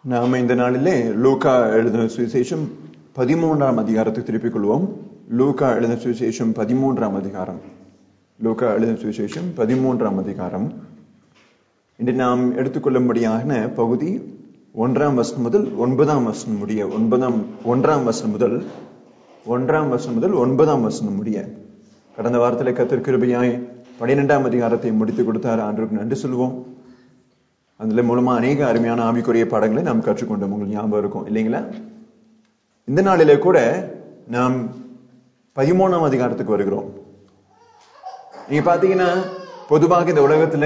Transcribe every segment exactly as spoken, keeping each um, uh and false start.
நாம இந்த நாளிலே லூக்கா எழுதின சுவிசேஷம் பதிமூன்றாம் அதிகாரத்துக்கு திருப்பிக் கொள்வோம். லூக்கா எழுதின சுவிசேஷம் பதிமூன்றாம் அதிகாரம். லூக்கா எழுதின சுவிசேஷம் பதிமூன்றாம் அதிகாரம். இன்று நாம் எடுத்துக்கொள்ளும்படியான பகுதி ஒன்றாம் வசனம் முதல் ஒன்பதாம் வசனம் முடிய ஒன்பதாம் ஒன்றாம் வசனம் முதல் ஒன்றாம் வசனம் முதல் ஒன்பதாம் வசனம் முடிய. கடந்த வாரத்தில் கர்த்தர் கிருபையாய் பன்னிரெண்டாம் அதிகாரத்தை முடித்து கொடுத்தார். ஆண்டவருக்கு நன்றி சொல்லுவோம். அதுல மூலமா அநேக அருமையான ஆவிக்குரிய பாடங்களை நாம் கற்றுக்கொண்டோம். உங்களுக்கு ஞாபகம் இருக்கும் இல்லைங்களா? இந்த நாளிலே கூட நாம் பதிமூணாம் அதிகாரத்துக்கு வருகிறோம். நீங்க பாத்தீங்கன்னா பொதுவாக இந்த உலகத்துல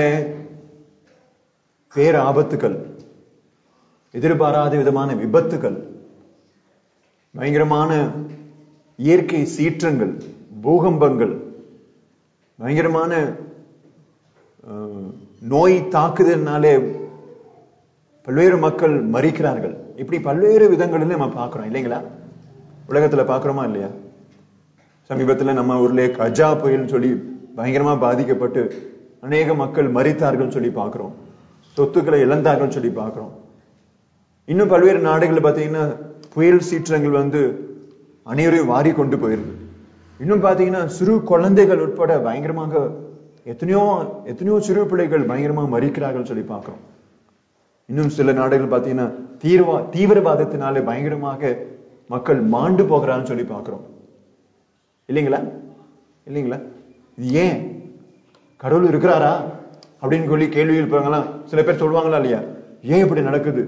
பேர் ஆபத்துக்கள், எதிர்பாராத விதமான விபத்துகள், பயங்கரமான இயற்கை சீற்றங்கள், பூகம்பங்கள், பயங்கரமான நோய் தாக்குதல்னாலே பல்வேறு மக்கள் மரிக்கிறார்கள். இப்படி பல்வேறு விதங்களில் நம்ம பார்க்கிறோம் இல்லைங்களா? உலகத்துல பாக்குறோமா இல்லையா? சமீபத்துல நம்ம ஊர்ல கஜா புயல் சொல்லி பயங்கரமா பாதிக்கப்பட்டு அநேக மக்கள் மரித்தார்கள் சொல்லி பார்க்கிறோம். சொத்துக்களை இழந்தார்கள் சொல்லி பார்க்கிறோம். இன்னும் பல்வேறு நாடுகள் பாத்தீங்கன்னா புயல் சீற்றங்கள் வந்து அனைவரையும் வாரி கொண்டு போயிருக்கு. இன்னும் பாத்தீங்கன்னா சிறு குழந்தைகள் உட்பட பயங்கரமாக எத்தனையோ எத்தனையோ சிறு பிள்ளைகள் பயங்கரமாக மரிக்கிறார்கள் சொல்லி பார்க்கிறோம். இன்னும் சில நாடுகள் பாத்தீங்கன்னா தீவிரவா தீவிரவாதத்தினாலே பயங்கரமாக மக்கள் மாண்டு போகிறான்னு சொல்லி பார்க்கிறோம் இல்லைங்களா? இல்லைங்களா? இது ஏன்? கடவுள் இருக்கிறாரா அப்படின்னு சொல்லி கேள்வி இருப்பாங்களா? சில பேர் சொல்லுவாங்களா இல்லையா? ஏன் இப்படி நடக்குது?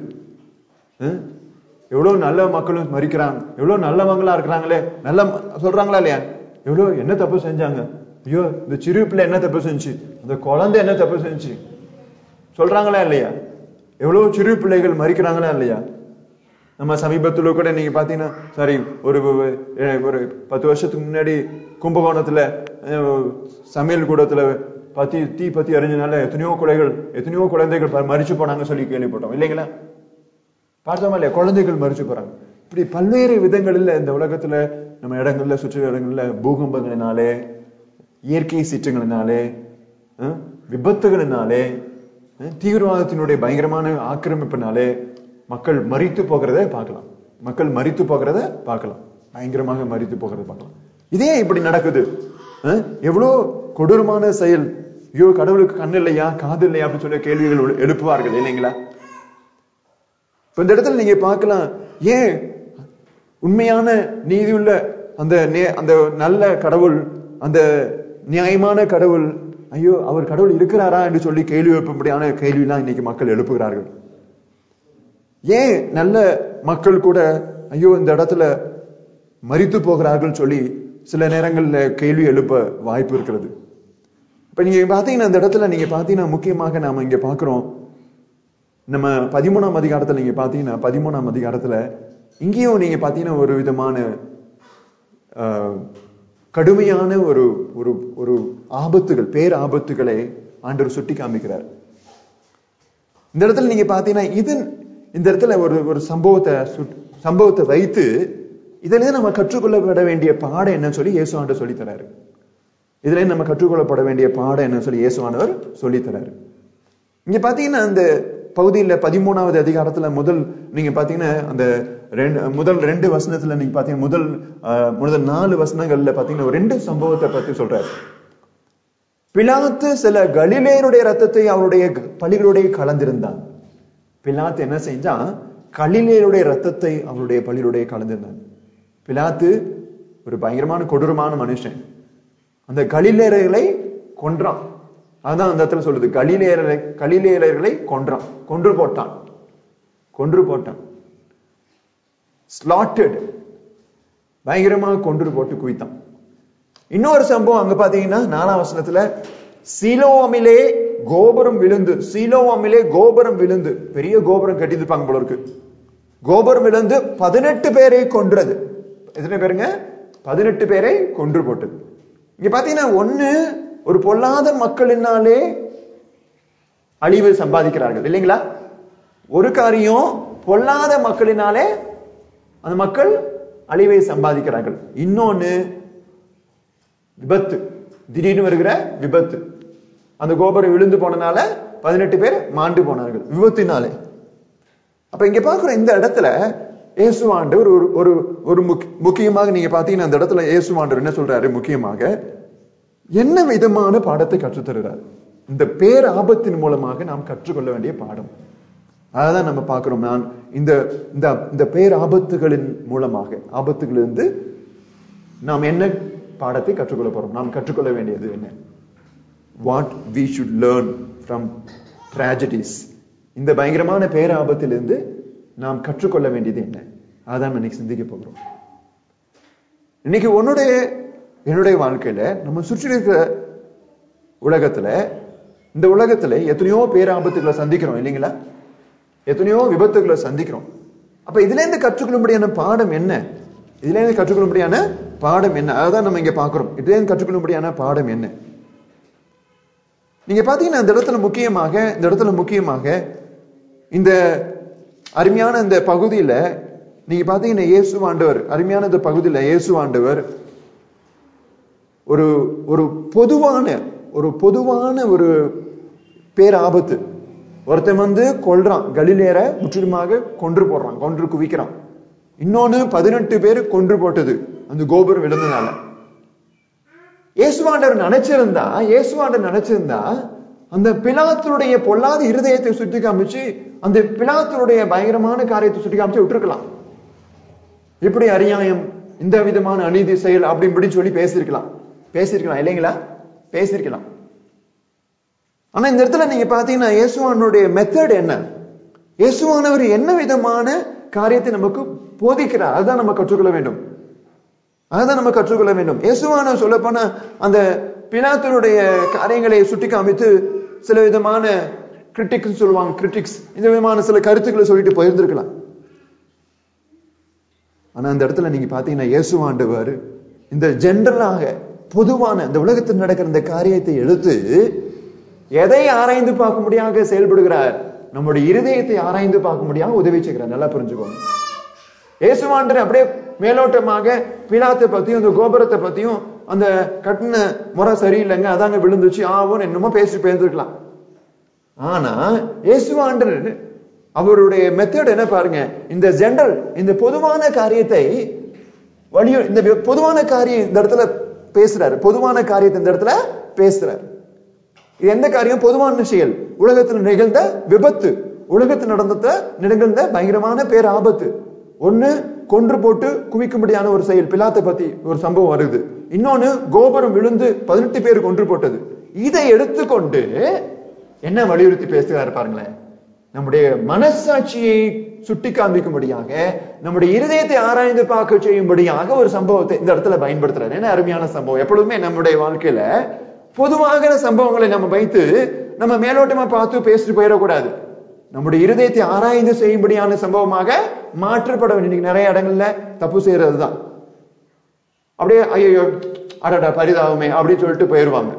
எவ்வளவு நல்ல மக்களும் மரிக்கிறாங்க, எவ்வளவு நல்லவங்களா இருக்கிறாங்களே, நல்ல சொல்றாங்களா இல்லையா? எவ்வளவு என்ன தப்பு செஞ்சாங்க? ஐயோ இந்த சிறு பிள்ளை என்ன தப்பு செஞ்சு, அந்த குழந்தை என்ன தப்பு செஞ்சு சொல்றாங்களா இல்லையா? எவ்வளவு சிறு பிள்ளைகள் மரிக்கிறாங்களா இல்லையா? நம்ம சமீபத்துல கூட நீங்க பாத்தீங்கன்னா சரி ஒரு ஒரு பத்து வருஷத்துக்கு முன்னாடி கும்பகோணத்துல சமையல் கூடத்துல பத்தி தீ பத்தி அறிஞ்சனால எத்தனையோ குலைகள் எத்தனையோ குழந்தைகள் மரிச்சு போனாங்க சொல்லி கேள்விப்பட்டோம் இல்லைங்களா? பார்த்தோமா இல்லையா? குழந்தைகள் மரிச்சு போறாங்க. இப்படி பல்வேறு விதங்களில் இந்த உலகத்துல நம்ம இடங்கள்ல சுற்று இடங்கள்ல பூகம்பங்களினாலே, இயற்கை சீற்றங்களினாலே, விபத்துகளினாலே, தீவிரவாதத்தினுடைய பயங்கரமான ஆக்கிரமிப்பினாலே மக்கள் மரித்து போகிறத பார்க்கலாம். மக்கள் மரித்து போகிறத பார்க்கலாம். பயங்கரமாக மரித்து போகிறத பார்க்கலாம். இதே இப்படி நடக்குது. எவ்வளவு கொடூரமான செயல். ஐயோ கடவுளுக்கு கண்ணு இல்லையா, காது இல்லையா அப்படின்னு சொல்லி கேள்விகள் எழுப்புவார்கள் இல்லைங்களா? இப்ப இந்த இடத்துல நீங்க பார்க்கலாம், ஏன் உண்மையான நீதி உள்ள அந்த அந்த நல்ல கடவுள், அந்த நியாயமான கடவுள், ஐயோ அவர் கடவுள் இருக்கிறாரா என்று சொல்லி கேள்வி எழுப்பும்படியான கேள்வியெல்லாம் இன்னைக்கு மக்கள் எழுப்புகிறார்கள். ஏன் நல்ல மக்கள் கூட ஐயோ இந்த இடத்துல மரித்து போகிறார்கள் சொல்லி சில நேரங்கள்ல கேள்வி எழுப்ப வாய்ப்பு இருக்கிறது. இப்ப நீங்க பாத்தீங்கன்னா இந்த இடத்துல நீங்க பாத்தீங்கன்னா முக்கியமாக நாம இங்க பாக்குறோம், நம்ம பதிமூணாம் அதிகாரத்துல நீங்க பாத்தீங்கன்னா பதிமூணாம் அதிகாரத்துல இங்கேயும் நீங்க பாத்தீங்கன்னா ஒரு விதமான கடுமையான ஒரு ஒரு ஒரு ஆபத்துகள், பேர் ஆபத்துகளை ஆண்டவர் சுட்டி காமிக்கிறார். இந்த இடத்துல நீங்க பாத்தீங்கன்னா இது இந்த இடத்துல ஒரு ஒரு சம்பவத்தை சம்பவத்தை வைத்து இதுல நம்ம கற்றுக்கொள்ளப்பட வேண்டிய பாடம் என்ன சொல்லி இயேசு ஆண்டவர் சொல்லி தராரு. இதுல நம்ம கற்றுக்கொள்ளப்பட வேண்டிய பாடம் என்ன சொல்லி இயேசு ஆண்டவர் சொல்லி தராரு. இங்க பாத்தீங்கன்னா அந்த பகுதியில பதிமூணாவது அதிகாரத்துல முதல் நீங்க பாத்தீங்கன்னா அந்த ரெண்டு முதல் ரெண்டு வசனத்துல நீங்க பாத்தீங்கன்னா முதல் முதல் நாலு வசனங்கள்ல பாத்தீங்கன்னா ரெண்டு சம்பவத்தை பத்தி சொல்றாரு. பிலாத்து சில கலிலேயருடைய ரத்தத்தை அவருடைய பலிகளுடைய கலந்திருந்தான். பிலாத்து என்ன செஞ்சா? கலிலேயருடைய ரத்தத்தை அவருடைய பலிகளுடைய கலந்திருந்தான். பிலாத்து ஒரு பயங்கரமான கொடூரமான மனுஷன். அந்த கலிலேயர்களை கொன்றான். அதான் அந்த இடத்துல சொல்லுது, கலிலேயர்களை கலிலேயர்களை கொன்றான், கொன்று போட்டான், கொன்று போட்டான் ஸ்லாட்டட், பயங்கரமாக கொன்று போட்டு குவித்தான். இன்னொரு சம்பவம் அங்க பாத்தீங்கன்னா நாலாம் வசனத்துல சீலோவாமிலே கோபுரம் விழுந்து, சீலோவாமிலே கோபுரம் விழுந்து, பெரிய கோபுரம் கட்டியிருப்பாங்க போல இருக்கு, கோபுரம் விழுந்து பதினெட்டு பேரை கொன்றது. எத்தனை பேருங்க? பதினெட்டு பேரை கொன்று போட்டது. இங்க பாத்தீங்கன்னா ஒண்ணு ஒரு பொல்லாத மக்களினாலே அழிவு சம்பாதிக்கிறார்கள் இல்லைங்களா? ஒரு காரியம் பொல்லாத மக்களினாலே அந்த மக்கள் அழிவை சம்பாதிக்கிறார்கள். இன்னொன்னு விபத்து, திடீர்னு வருகிற விபத்து. அந்த கோபுரம் விழுந்து போனனால பதினெட்டு பேர் மாண்டு போனார்கள் விபத்தினாலே. அப்ப இங்க பாக்குறோம் இந்த இடத்துல இயேசுவாண்டவர் ஒரு ஒரு ஒரு முக்கியமாக நீங்க பாத்தீங்கன்னா அந்த இடத்துல இயேசுவாண்டவர் என்ன சொல்றாரு, முக்கியமாக என்ன விதமான பாடத்தை கற்றுத்தருகிறார்? இந்த பேர் ஆபத்தின் மூலமாக நாம் கற்றுக்கொள்ள வேண்டிய பாடம். அதான் நம்ம பார்க்கிறோம். நான் இந்த இந்த பேர் ஆபத்துகளின் மூலமாக ஆபத்துகளிலிருந்து நாம் என்ன பாடத்தை கற்றுக்கொள்ள போறோம்? நாம் கற்றுக்கொள்ள வேண்டியது என்ன? What we should learn from tragedies. இந்த பயங்கரமான பேர் ஆபத்திலிருந்து நாம் கற்றுக்கொள்ள வேண்டியது என்ன? அதான் இன்னைக்கு சிந்திக்க போகிறோம். இன்னைக்கு உன்னுடைய என்னுடைய வாழ்க்கையில நம்ம சுற்றி இருக்கிற உலகத்துல இந்த உலகத்துல எத்தனையோ பேர் ஆபத்துகளை சந்திக்கிறோம் இல்லைங்களா? எத்தனையோ விபத்துகளை சந்திக்கிறோம். அப்ப இதுல இருந்து கற்றுக்கொள்ளும்படியான பாடம் என்ன? இதுல இருந்து கற்றுக்கொள்ளும்படியான பாடம் என்ன? அதான் நம்ம இங்க பாக்குறோம். இதுல இருந்து கற்றுக்கொள்ளும்படியான பாடம் என்ன? நீங்க பாத்தீங்கன்னா இந்த இடத்துல முக்கியமாக இந்த இடத்துல முக்கியமாக இந்த அருமையான இந்த பகுதியில நீங்க பாத்தீங்கன்னா இயேசுவாண்டவர் அருமையான இந்த பகுதியில இயேசுவாண்டவர் ஒரு ஒரு பொதுவான ஒரு பொதுவான ஒரு பேராபத்து. ஒருத்தன் வந்து கொல்றான், கலிலேயரை முற்றிலுமாக கொன்று போடுறான், கொன்று குவிக்கிறான். இன்னொன்னு பதினெட்டு பேர் கொன்று போட்டது அந்த கோபுரம் விழுந்தனால. இயேசுவாண்டவர் நினைச்சிருந்தா இயேசுவாண்டவர் நினைச்சிருந்தா அந்த பிலாத்துடைய பொல்லாத இருதயத்தை சுட்டி காமிச்சு அந்த பிலாத்துடைய பயங்கரமான காரியத்தை சுட்டி காமிச்சு விட்டுருக்கலாம். இப்படி அநியாயம், இந்த விதமான அநீதி செயல் அப்படி இப்படி சொல்லி பேசிருக்கலாம் பேசிருக்கலாம் இல்லைங்களா? பேசிருக்கலாம். ஆனா இந்த இடத்துல நீங்க பாத்தீங்கன்னா இயேசுவானுடைய மெத்தட் என்ன? இயேசுவானவர் என்ன விதமான காரியத்தை நமக்கு போதிக்கிறார்? அதுதான் நம்ம கற்றுக்கொள்ள வேண்டும். அதுதான் நம்ம கற்றுக்கொள்ள வேண்டும். இயேசுவானவர் சொல்ல போனா அந்த பிலாத்துடைய காரியங்களை சுட்டி காமித்து சில விதமான கிரிட்டிக்ஸ் சொல்லுவாங்க, கிரிட்டிக்ஸ் இந்த விதமான சில கருத்துக்களை சொல்லிட்டு போயிருந்திருக்கலாம். ஆனா அந்த இடத்துல நீங்க பாத்தீங்கன்னா இயேசுவாண்டவர் இந்த ஜெனரலாக பொதுவான இந்த உலகத்தில் நடக்கிற இந்த காரியத்தை எடுத்து எதை ஆராய்ந்து பார்க்க முடியாத செயல்படுகிறார்? நம்முடைய இருதயத்தை ஆராய்ந்து பார்க்க முடியாம உதவி செய்கிறார். நல்லா புரிஞ்சுக்கோங்க. இயேசுவாண்டவர் அப்படியே மேலோட்டமாக பிலாத்தை பத்தியும் அந்த கோபுரத்தை பத்தியும் அந்த கட்டின முறை சரியில்லைங்க, அதாங்க விழுந்துச்சு ஆவும் என்னமோ பேசி பேசிருக்கலாம். ஆனா இயேசுவாண்டவர் அவருடைய மெத்தட் என்ன பாருங்க, இந்த ஜெனரல் இந்த பொதுவான காரியத்தை வலியு இந்த பொதுவான காரியம் இந்த இடத்துல பேசுறாரு. பொதுவான காரியத்தை இந்த இடத்துல பேசுறாரு. இது எந்த காரியம்? பொதுவான செயல், உலகத்தில் நிகழ்ந்த விபத்து, உலகத்தில் நடந்த நிகழ்ந்த பயங்கரமான பேர் ஆபத்து. ஒண்ணு கொன்று போட்டு குவிக்கும்படியான ஒரு செயல், பிலாத்தை பத்தி ஒரு சம்பவம் வருது. இன்னொன்னு கோபுரம் விழுந்து பதினெட்டு பேர் கொன்று போட்டது. இதை எடுத்துக்கொண்டு என்ன வலியுறுத்தி பேசுகிறாரு பாருங்களேன். நம்முடைய மனசாட்சியை சுட்டி காண்பிக்கும்படியாக, நம்முடைய இருதயத்தை ஆராய்ந்து பார்க்க செய்யும்படியாக ஒரு சம்பவத்தை இந்த இடத்துல பயன்படுத்துறாரு. என்ன அருமையான சம்பவம்! எப்பொழுதுமே நம்முடைய வாழ்க்கையில பொதுவாக சம்பவங்களை நம்ம வைத்து நம்ம மேலோட்டமா பார்த்து பேசிட்டு போயிடக்கூடாது. நம்முடைய இருதயத்தை ஆராய்ந்து செய்யும்படியான சம்பவமாக மாற்றப்பட வேண்டிய நிறைய இடங்கள்ல தப்பு செய்யறதுதான். அப்படியே ஐயோ அடடா பரிதாபமே அப்படின்னு சொல்லிட்டு போயிருவாங்க.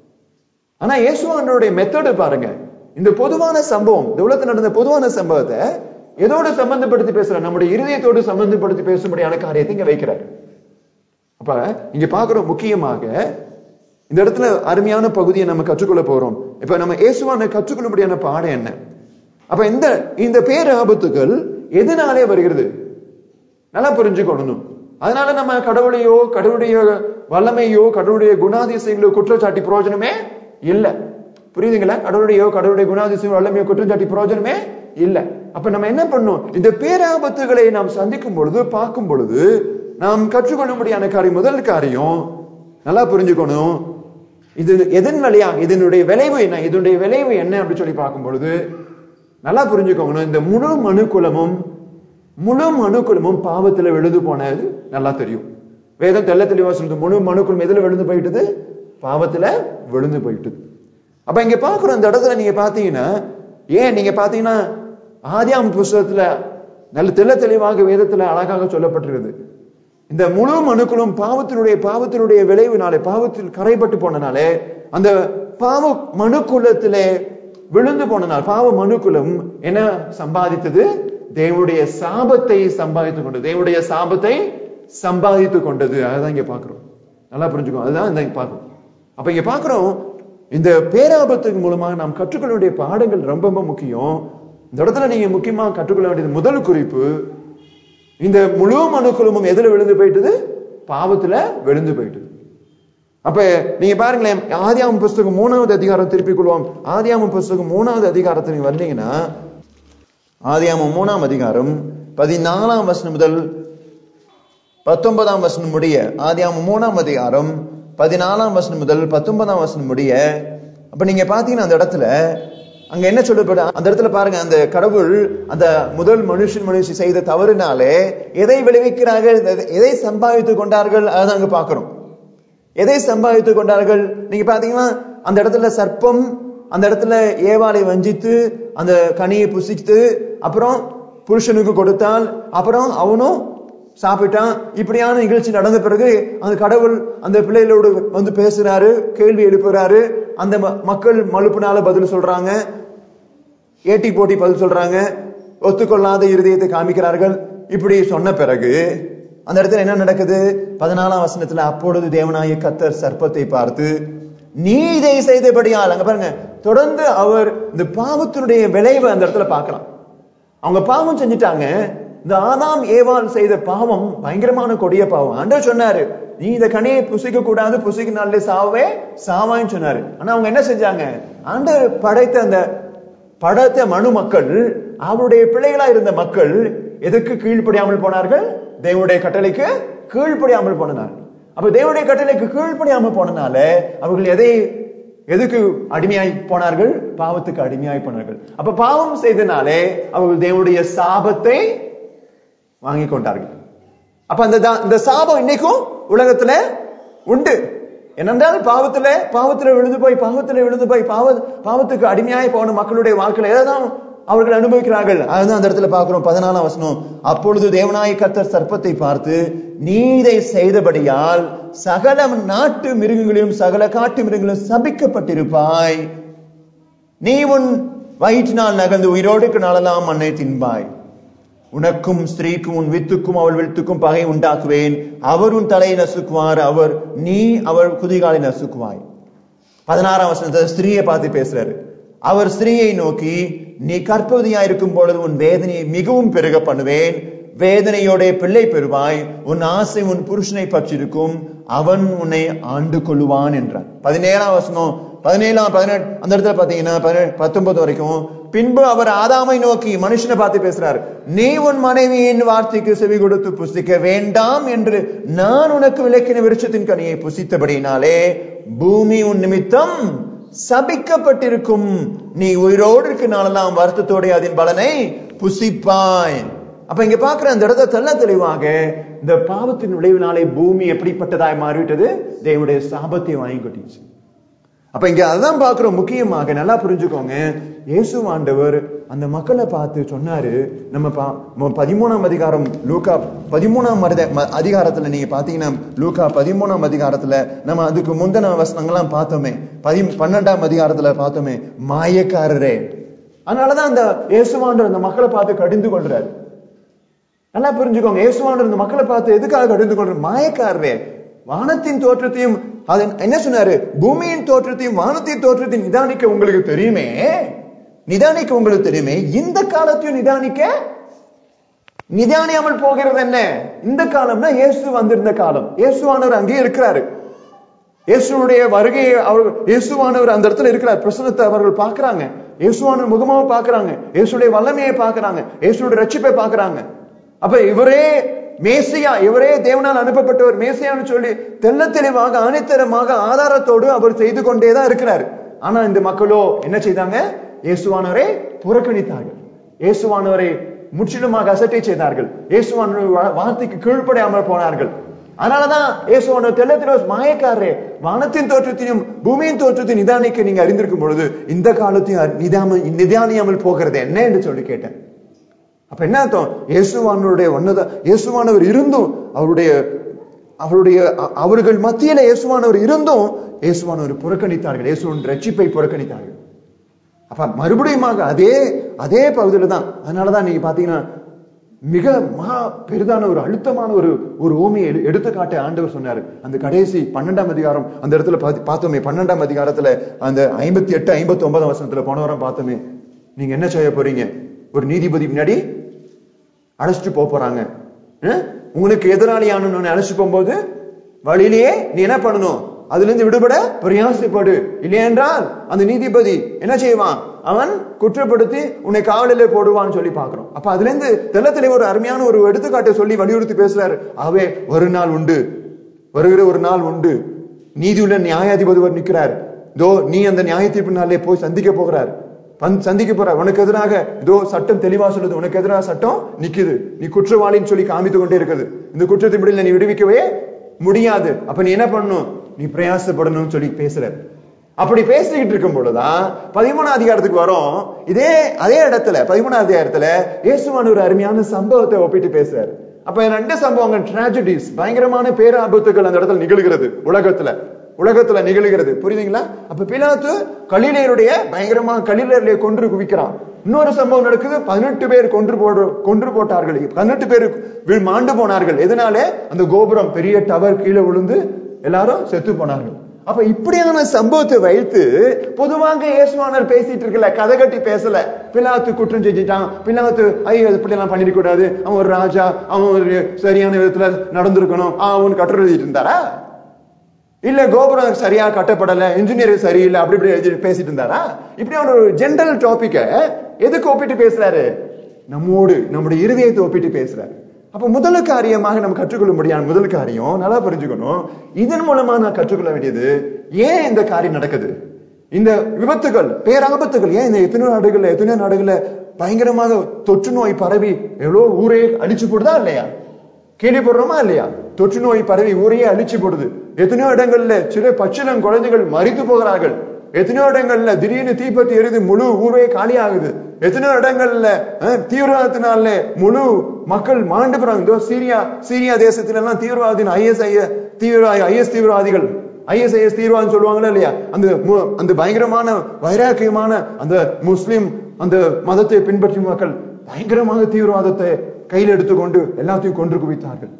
ஆனா இயேசுவாண்டவருடைய மெத்தடு பாருங்க, இந்த பொதுவான சம்பவம், இந்த உலகத்தில் நடந்த பொதுவான சம்பவத்தை எதோடு சம்பந்தப்படுத்தி பேசுறாரு? நம்முடைய இருதயத்தோடு சம்பந்தப்படுத்தி பேசும்படியான காரியத்தை இங்க வைக்கிறார். அப்ப இங்க பாக்குறோம் முக்கியமாக இந்த இடத்துல அருமையான பகுதியை நம்ம கற்றுக்கொள்ள போறோம். இப்ப நம்ம இயேசுவான கற்றுக்கொள்ளும்படியான பாடம் என்ன? அப்ப இந்த இந்த பேர் ஆபத்துகள் எதனாலே வருகிறது? நல்லா புரிஞ்சுக்கொள்ளணும். அதனால நம்ம கடவுளையோ கடவுளுடைய வல்லமையோ கடவுளுடைய குணாதிசயங்களோ குற்றச்சாட்டி பிரயோஜனமே இல்ல. புரியுதுங்களா? கடவுளையோ கடவுளுடைய குணாதிசயம் வல்லமையோ குற்றச்சாட்டி பிரயோஜனமே இல்ல. அப்ப நம்ம என்ன பண்ணணும்? இந்த பேராபத்துகளை நாம் சந்திக்கும் பொழுது பார்க்கும் பொழுது நாம் கற்றுக்கொள்ளும்படியான காரியம், முதல் காரியம் நல்லா புரிஞ்சுக்கணும். இது எதன் வழியாக, இதனுடைய விளைவு என்ன, இதனுடைய விளைவு என்ன அப்படின்னு சொல்லி பார்க்கும் பொழுது நல்லா புரிஞ்சுக்கோங்க. இந்த முழு மனுக்குலமும் முழு மனுக்குலமும் பாவத்துல விழுந்து போனது நல்லா தெரியும். வேதம் தெல்ல தெளிவா சொல்லுது, முழு மனுக்குலம் எதுல விழுந்து போயிட்டது? பாவத்துல விழுந்து போயிட்டது. அப்ப இங்க பாக்குறோம் இந்த இடத்துல நீங்க பாத்தீங்கன்னா, ஏன் நீங்க பாத்தீங்கன்னா ஆதியாகம புஸ்தகத்துல நல்ல தெல்ல தெளிவாக வேதத்துல அழகாக சொல்லப்பட்டிருக்குது. இந்த முழு மனுக்குலம் பாவத்தினுடைய பாவத்தினுடைய விளைவுனாலே, பாவத்தில் கரைப்பட்டு போனனாலே, அந்த பாவ மனுக்குலத்திலே விழுந்து போனனால் பாவ மனுக்குலம் என்ன சம்பாதித்தது? தேவனுடைய சாபத்தை சம்பாதித்துக் கொண்டது. தேவனுடைய சாபத்தை சம்பாதித்துக் கொண்டது. அதுதான் இங்க பாக்குறோம். நல்லா புரிஞ்சுக்கோ. அதுதான் இங்க பாக்குறோம். அப்ப இங்க பாக்குறோம் இந்த பேராபத்தின் மூலமாக நாம் கற்றுக்கொள்ள வேண்டிய பாடங்கள் ரொம்ப ரொம்ப முக்கியம். இந்த இடத்துல நீங்க முக்கியமா கற்றுக்கொள்ள வேண்டியது முதல் குறிப்பு, இந்த முழு மனுக்குலமும் எதுல விழுந்து போயிட்டது? பாவத்துல விழுந்து போயிட்டது. அப்ப நீங்க பாருங்களேன், ஆதியாகமம் புஸ்தகம் மூணாவது அதிகாரம் திருப்பிக் கொள்வோம். ஆதியாகமம் புஸ்தகம் மூணாவது அதிகாரத்தை நீங்க வந்தீங்கன்னா, ஆதியாகமம் மூணாம் அதிகாரம் பதினாலாம் வசனம் முதல் பத்தொன்பதாம் வசனம் முடிய, ஆதியாகமம் மூணாம் அதிகாரம் பதினாலாம் வசனம் முதல் பத்தொன்பதாம் வசனம் முடிய. அப்ப நீங்க பாத்தீங்கன்னா அந்த இடத்துல அங்க என்ன சொல்லப்பட, அந்த இடத்துல பாருங்க, அந்த கடவுள் அந்த முதல் மனுஷன் மனுஷி செய்த தவறுனாலே எதை விளைவிக்கிறார்கள், எதை சம்பாதித்துக் கொண்டார்கள், அதை அங்க பாக்குறோம். எதை சம்பாதித்துக் கொண்டார்கள்? நீங்க பாத்தீங்கன்னா அந்த இடத்துல சர்ப்பம் அந்த இடத்துல ஏவாளை வஞ்சித்து அந்த கனியை புசித்து அப்புறம் புருஷனுக்கு கொடுத்தால், அப்புறம் அவனும் சாப்பிட்டான். இப்படியான நிகழ்ச்சி நடந்த பிறகு அந்த கடவுள் அந்த பிள்ளைகளோடு வந்து பேசுறாரு, கேள்வி எழுப்புறாரு. அந்த மக்கள் மழுப்புனால பதில் சொல்றாங்க, ஏட்டி போட்டி பதில் சொல்றாங்க, ஒத்துக்கொள்ளாத இருதயத்தை காமிக்கிறார்கள். இப்படி சொன்ன பிறகு அந்த இடத்துல என்ன நடக்குது? பதினாலாம் வசனத்துல, அப்பொழுது தேவனாகிய கர்த்தர் சர்ப்பத்தை பார்த்து, நீ இதை செய்தபடியால், அங்க பாருங்க, தொடர்ந்து அவர் இந்த பாவத்தினுடைய விளைவை அந்த இடத்துல பார்க்கலாம். அவங்க பாவம் செஞ்சுட்டாங்க. இந்த ஆதாம் ஏவாள் செய்த பாவம் பயங்கரமான கொடிய பாவம். ஆண்டவர் சொன்னாரு, நீ இந்த கனியை புசிக்க கூடாது, புசிக்கினாலே சாவே சாவான்னு சொன்னாரு. ஆனா அவங்க என்ன செஞ்சாங்க? ஆண்டவர் படைத்த அந்த படைத்த மனு மக்கள், அவருடைய பிள்ளைகளா இருந்த மக்கள் எதுக்கு கீழ்ப்படியாமல் போனார்கள்? தேவனுடைய கட்டளைக்கு கீழ்ப்படியாமல் போனார்கள். அப்ப தேவனுடைய கட்டளைக்கு கீழ்ப்படியாமல் போனனால அவர்கள் எதை எதுக்கு அடிமையாய் போனார்கள்? பாவத்துக்கு அடிமையாய் போனார்கள். அப்ப பாவம் செய்தனாலே அவர்கள் தேவனுடைய சாபத்தை வாங்கி கொண்டார்கள். அப்ப அந்த இந்த சாபம் இன்னைக்கும் உலகத்துல உண்டு. என்னென்றால் பாவத்துல பாவத்துல விழுந்து போய் பாவத்துல விழுந்து போய் பாவ பாவத்துக்கு அடிமையாய் போன மக்களுடைய வாழ்க்கையில ஏதான் அவர்கள் அனுபவிக்கிறார்கள். அதுதான் அந்த இடத்துல பார்க்கிறோம். பதினாலாம் வசனம், அப்பொழுது தேவனாகிய கர்த்தர் சர்ப்பத்தை பார்த்து, நீ இதை செய்தபடியால் சகல நாட்டு மிருகங்களையும் சகல காட்டு மிருகங்களும் சபிக்கப்பட்டிருப்பாய். நீ உன் வயிற்றினால் நகர்ந்து உயிரோடுக்கு நாளெல்லாம் மண்ணை தின்பாய். உனக்கும் ஸ்திரீக்கும் உன் வித்துக்கும் அவள் வித்துக்கும் பகை உண்டாக்குவேன். அவர் உன் தலையை நசுக்குவார், அவர் நீ அவர் குதிகாலை நசுக்குவாய். பதினாறாம் வசனத்தை ஸ்திரீயை பார்த்து பேசுறாரு. அவர் ஸ்திரீயை நோக்கி, நீ கர்ப்பவதியா இருக்கும் பொழுது உன் வேதனையை மிகவும் பெருக பண்ணுவேன். வேதனையோட பிள்ளை பெறுவாய். உன் ஆசை உன் புருஷனை பற்றிருக்கும், அவன் உன்னை ஆண்டு கொள்ளுவான் என்றார். பதினேழாம் வசனம் பதினேழாம் பதினெட்டு அந்த இடத்துல பாத்தீங்கன்னா பத்தொன்பது வரைக்கும். பின்பு அவர் ஆதாமை நோக்கி, மனுஷனை பார்த்து பேசுறாரு, நீ உன் மனைவியின் வார்த்தைக்கு செவி கொடுத்து புசிக்க வேண்டாம் என்று நான் உனக்கு விலக்கின விருட்சத்தின் கனியை புசித்தபடினாலே பூமி உன் நிமித்தம் சபிக்கப்பட்டிருக்கும். நீ உயிரோடு இருக்க நாளெல்லாம் வருத்தத்தோட அதன் பலனை புசிப்பாய். அப்ப இங்க பாக்குற அந்த இடத்த தெல்ல தெளிவாக இந்த பாவத்தின் விளைவினாலே பூமி எப்படிப்பட்டதாய் மாறிவிட்டது? தேவனுடைய சாபத்தை வாங்கி கொட்டிச்சு. அப்ப இங்க அதான் பாக்குறோம். முக்கியமாக நல்லா புரிஞ்சுக்கோங்க, இயேசு ஆண்டவர் அந்த மக்களை பார்த்து சொன்னாரு. நம்ம பதிமூணாம் அதிகாரம் லூக்கா பதிமூணாம் அதிகாரத்துல நீங்க பாத்தீங்கன்னா, லூக்கா பதிமூணாம் அதிகாரத்துல நம்ம அதுக்கு முந்தின வசனங்கள்லாம் பார்த்தோமே, பதி பன்னெண்டாம் அதிகாரத்துல பார்த்தோமே, மாயக்காரரே. அதனாலதான் அந்த இயேசுவாண்டவர் அந்த மக்களை பார்த்து கடிந்து கொள்றாரு. நல்லா புரிஞ்சுக்கோங்க, இயேசுவாண்டவர் இந்த மக்களை பார்த்து எதுக்காக கடிந்து கொள்றாரு? மாயக்காரரே, வானத்தின் தோற்றத்தையும் அது என்ன சொன்னாரு? பூமியின் தோற்றத்தையும் வானத்தின் தோற்றத்தையும் நிதானிக்க உங்களுக்கு தெரியுமே, நிதானிக்க உங்களுக்கு தெரியுமே, இந்த காலத்தையும் நிதானிக்க நிதானியாமல் போகிறது என்ன? இந்த காலம்னா இயேசு வந்திருந்த காலம். இயேசுவானவர் அங்கே இருக்கிறாரு. இயேசுடைய வருகையை அவர் இயேசுவானவர் அந்த இடத்துல இருக்கிறார். பிரசன்னத்தை அவர்கள் பார்க்கிறாங்க, இயேசுவானவர் முகமாக பார்க்கிறாங்க, இயேசுடைய வல்லமையை பார்க்கிறாங்க, இயேசுடைய ரட்சிப்பை பார்க்கிறாங்க. அப்ப இவரே மேசியா, இவரே தேவனால் அனுப்பப்பட்டவர் மேசியான்னு சொல்லி தெல்ல தெளிவாக ஆணித்தரமாக ஆதாரத்தோடு அவர் செய்து கொண்டேதான் இருக்கிறார். ஆனா இந்த மக்களோ என்ன செய்தாங்க? இயேசுவானவரை புறக்கணித்தார்கள், இயேசுவானவரை முற்றிலுமாக அசட்டை செய்தார்கள், இயேசுவானவர் வார்த்தைக்கு கீழ்ப்படையாமல் போனார்கள். அதனாலதான் இயேசுவானவர் தெல்ல தெளிவாக, மாயக்காரரே, வானத்தின் தோற்றத்தையும் பூமியின் தோற்றத்தையும் நிதானிக்க நீங்க அறிந்திருக்கும் பொழுது இந்த காலத்தையும் நிதாம நிதானியாமல் போகிறது என்ன என்று சொல்லி கேட்டேன். அப்ப என்ன அர்த்தம்? இயேசுவானவருடைய ஒன்னத இயேசுவானவர் இருந்தும் அவருடைய அவருடைய அவர்கள் மத்தியில இயேசுவானவர் இருந்தும் இயேசுவானவர் புறக்கணித்தார்கள், இயேசுவின் ரட்சிப்பை புறக்கணித்தார்கள். அப்ப மறுபடியும் அதே அதே பகுதியில தான். அதனாலதான் நீங்க பாத்தீங்கன்னா மிக மகா பெரிதான ஒரு அழுத்தமான ஒரு ஒரு ஓமையை எடுத்துக்காட்ட ஆண்டவர் சொன்னாரு. அந்த கடைசி பன்னெண்டாம் அதிகாரம் அந்த இடத்துல பார்த்தோமே, பன்னெண்டாம் அதிகாரத்துல அந்த ஐம்பத்தி எட்டு ஐம்பத்தி ஒன்பதாம் வசனத்துல போன வாரம் பார்த்தோமே, நீங்க என்ன செய்ய போறீங்க? ஒரு நீதிபதி முன்னாடி அழைச்சிட்டு போறாங்க. உங்களுக்கு எதிராளியான அழைச்சிட்டு போகும்போது வழியிலேயே நீ என்ன பண்ணணும், அதுல இருந்து விடுபட பிரயாசப்படு. இல்லை என்றால் அந்த நீதிபதி என்ன செய்வான், அவன் குற்றப்படுத்தி உன்னை காவலிலே போடுவான்னு சொல்லி பாக்குறோம். அப்ப அதுல இருந்து தெள்ளத்திலே ஒரு அருமையான ஒரு எடுத்துக்காட்டை சொல்லி வலியுறுத்தி பேசுறாரு. ஆகவே ஒரு நாள் உண்டு, வருகிற ஒரு நாள் உண்டு, நீதியுள்ள நியாயாதிபதி நிற்கிறார். இதோ நீ அந்த நியாய தீர்ப்பு நாளே போய் சந்திக்க போகிறார், சந்திக்க போற. உனக்கு எதிராக இதோ சட்டம் தெளிவா சொல்லுது, உனக்கு எதிராக சட்டம் நிக்குது, நீ குற்றவாளின்னு சொல்லி காமித்து கொண்டே இருக்குது. இந்த குற்றத்தின் விட நீ விடுவிக்கவே முடியாது. அப்ப நீ என்ன பண்ணணும், நீ பிரயாசப்படணும்னு சொல்லி பேசுற. அப்படி பேசிக்கிட்டு இருக்கும் பொழுதுதான் பதிமூணாம் அதிகாரத்துக்கு வரும். இதே அதே இடத்துல பதிமூணாம் அதிகாரத்துல இயேசுவான ஒரு அருமையான சம்பவத்தை ஒப்பிட்டு பேசுறாரு. அப்ப ரெண்டு சம்பவங்கள், டிராஜடிஸ், பயங்கரமான பேராபத்துகள் அந்த இடத்துல நிகழ்கிறது, உலகத்துல உலகத்துல நிகழ்கிறது. புரியுதுங்களா? அப்ப பிலாத்து கலிலேயருடைய பயங்கரமா கலிலேயர்களை கொன்று குவிக்கிறான். இன்னொரு சம்பவம் நடக்குது, பதினெட்டு பேர் கொன்று போடு கொன்று போட்டார்கள் பதினெட்டு பேர் மாண்டு போனார்கள். எதனாலே? அந்த கோபுரம் பெரிய டவர் கீழே விழுந்து எல்லாரும் செத்து போனார்கள். அப்ப இப்படியான சம்பவத்தை வைத்து பொதுவாக இயேசுவானவர் பேசிட்டு இருக்கல, கதை கட்டி பேசல. பிலாத்து குற்றம் செஞ்சுட்டான், பிலாத்து ஐயோ இப்படி எல்லாம் பண்ணிட கூடாது, அவன் ஒரு ராஜா, அவன் ஒரு சரியான விதத்துல நடந்திருக்கணும், அவன் கட்டுரை எழுதிட்டு இருந்தாரா? இல்ல கோபுரம் சரியா கட்டப்படல, இன்ஜினியர் சரியில்லை, அப்படி இப்படி எழுதி பேசிட்டு இருந்தாரா? இப்படி ஒரு ஜெனரல் டாபிக்க எதுக்கு ஒப்பிட்டு பேசுறாரு? நம்மோடு நம்முடைய இருதயத்தை ஒப்பிட்டு பேசுறாரு. அப்ப முதல் காரியமாக நம்ம கற்றுக்கொள்ள முடியாது. முதல் காரியம் நல்லா புரிஞ்சுக்கணும். இதன் மூலமா நான் கற்றுக்கொள்ள வேண்டியது, ஏன் இந்த காரியம் நடக்குது, இந்த விபத்துகள் பேராபத்துகள் ஏன் இந்த எத்தனையோ நாடுகள்ல எத்தனையோ நாடுகள்ல பயங்கரமாக தொற்று நோய் பரவி எவ்வளவு ஊரே அழிச்சு போடுதா இல்லையா? கேள்விப்படுறோமா இல்லையா? தொற்று நோய் பரவி ஊரையே அழிச்சு போடுது. எத்தனையோ இடங்கள்ல சிறு பச்சிளம் குழந்தைகள் மரித்து போகிறார்கள். எத்தனையோ இடங்கள்ல திடீர்னு தீப்பத்தி எரிது முழு ஊரே காலி ஆகுது. எத்தனையோ இடங்கள்ல தீவிரவாதத்தினால முழு மக்கள் மாண்டு போறாங்க. சீரியா சீரியா தேசத்துல எல்லாம் தீவிரவாதின் ஐஎஸ் ஐ தீவிரவாதி ஐஎஸ் தீவிரவாதிகள் ஐஎஸ்ஐஎஸ் தீவிரவாதம் சொல்லுவாங்களா இல்லையா? அந்த அந்த பயங்கரமான வைராக்கியமான அந்த முஸ்லிம் அந்த மதத்தை பின்பற்றும் மக்கள் பயங்கரமான தீவிரவாதத்தை கையில் எடுத்துக்கொண்டு எல்லாத்தையும் கொன்று குவித்தார்கள்.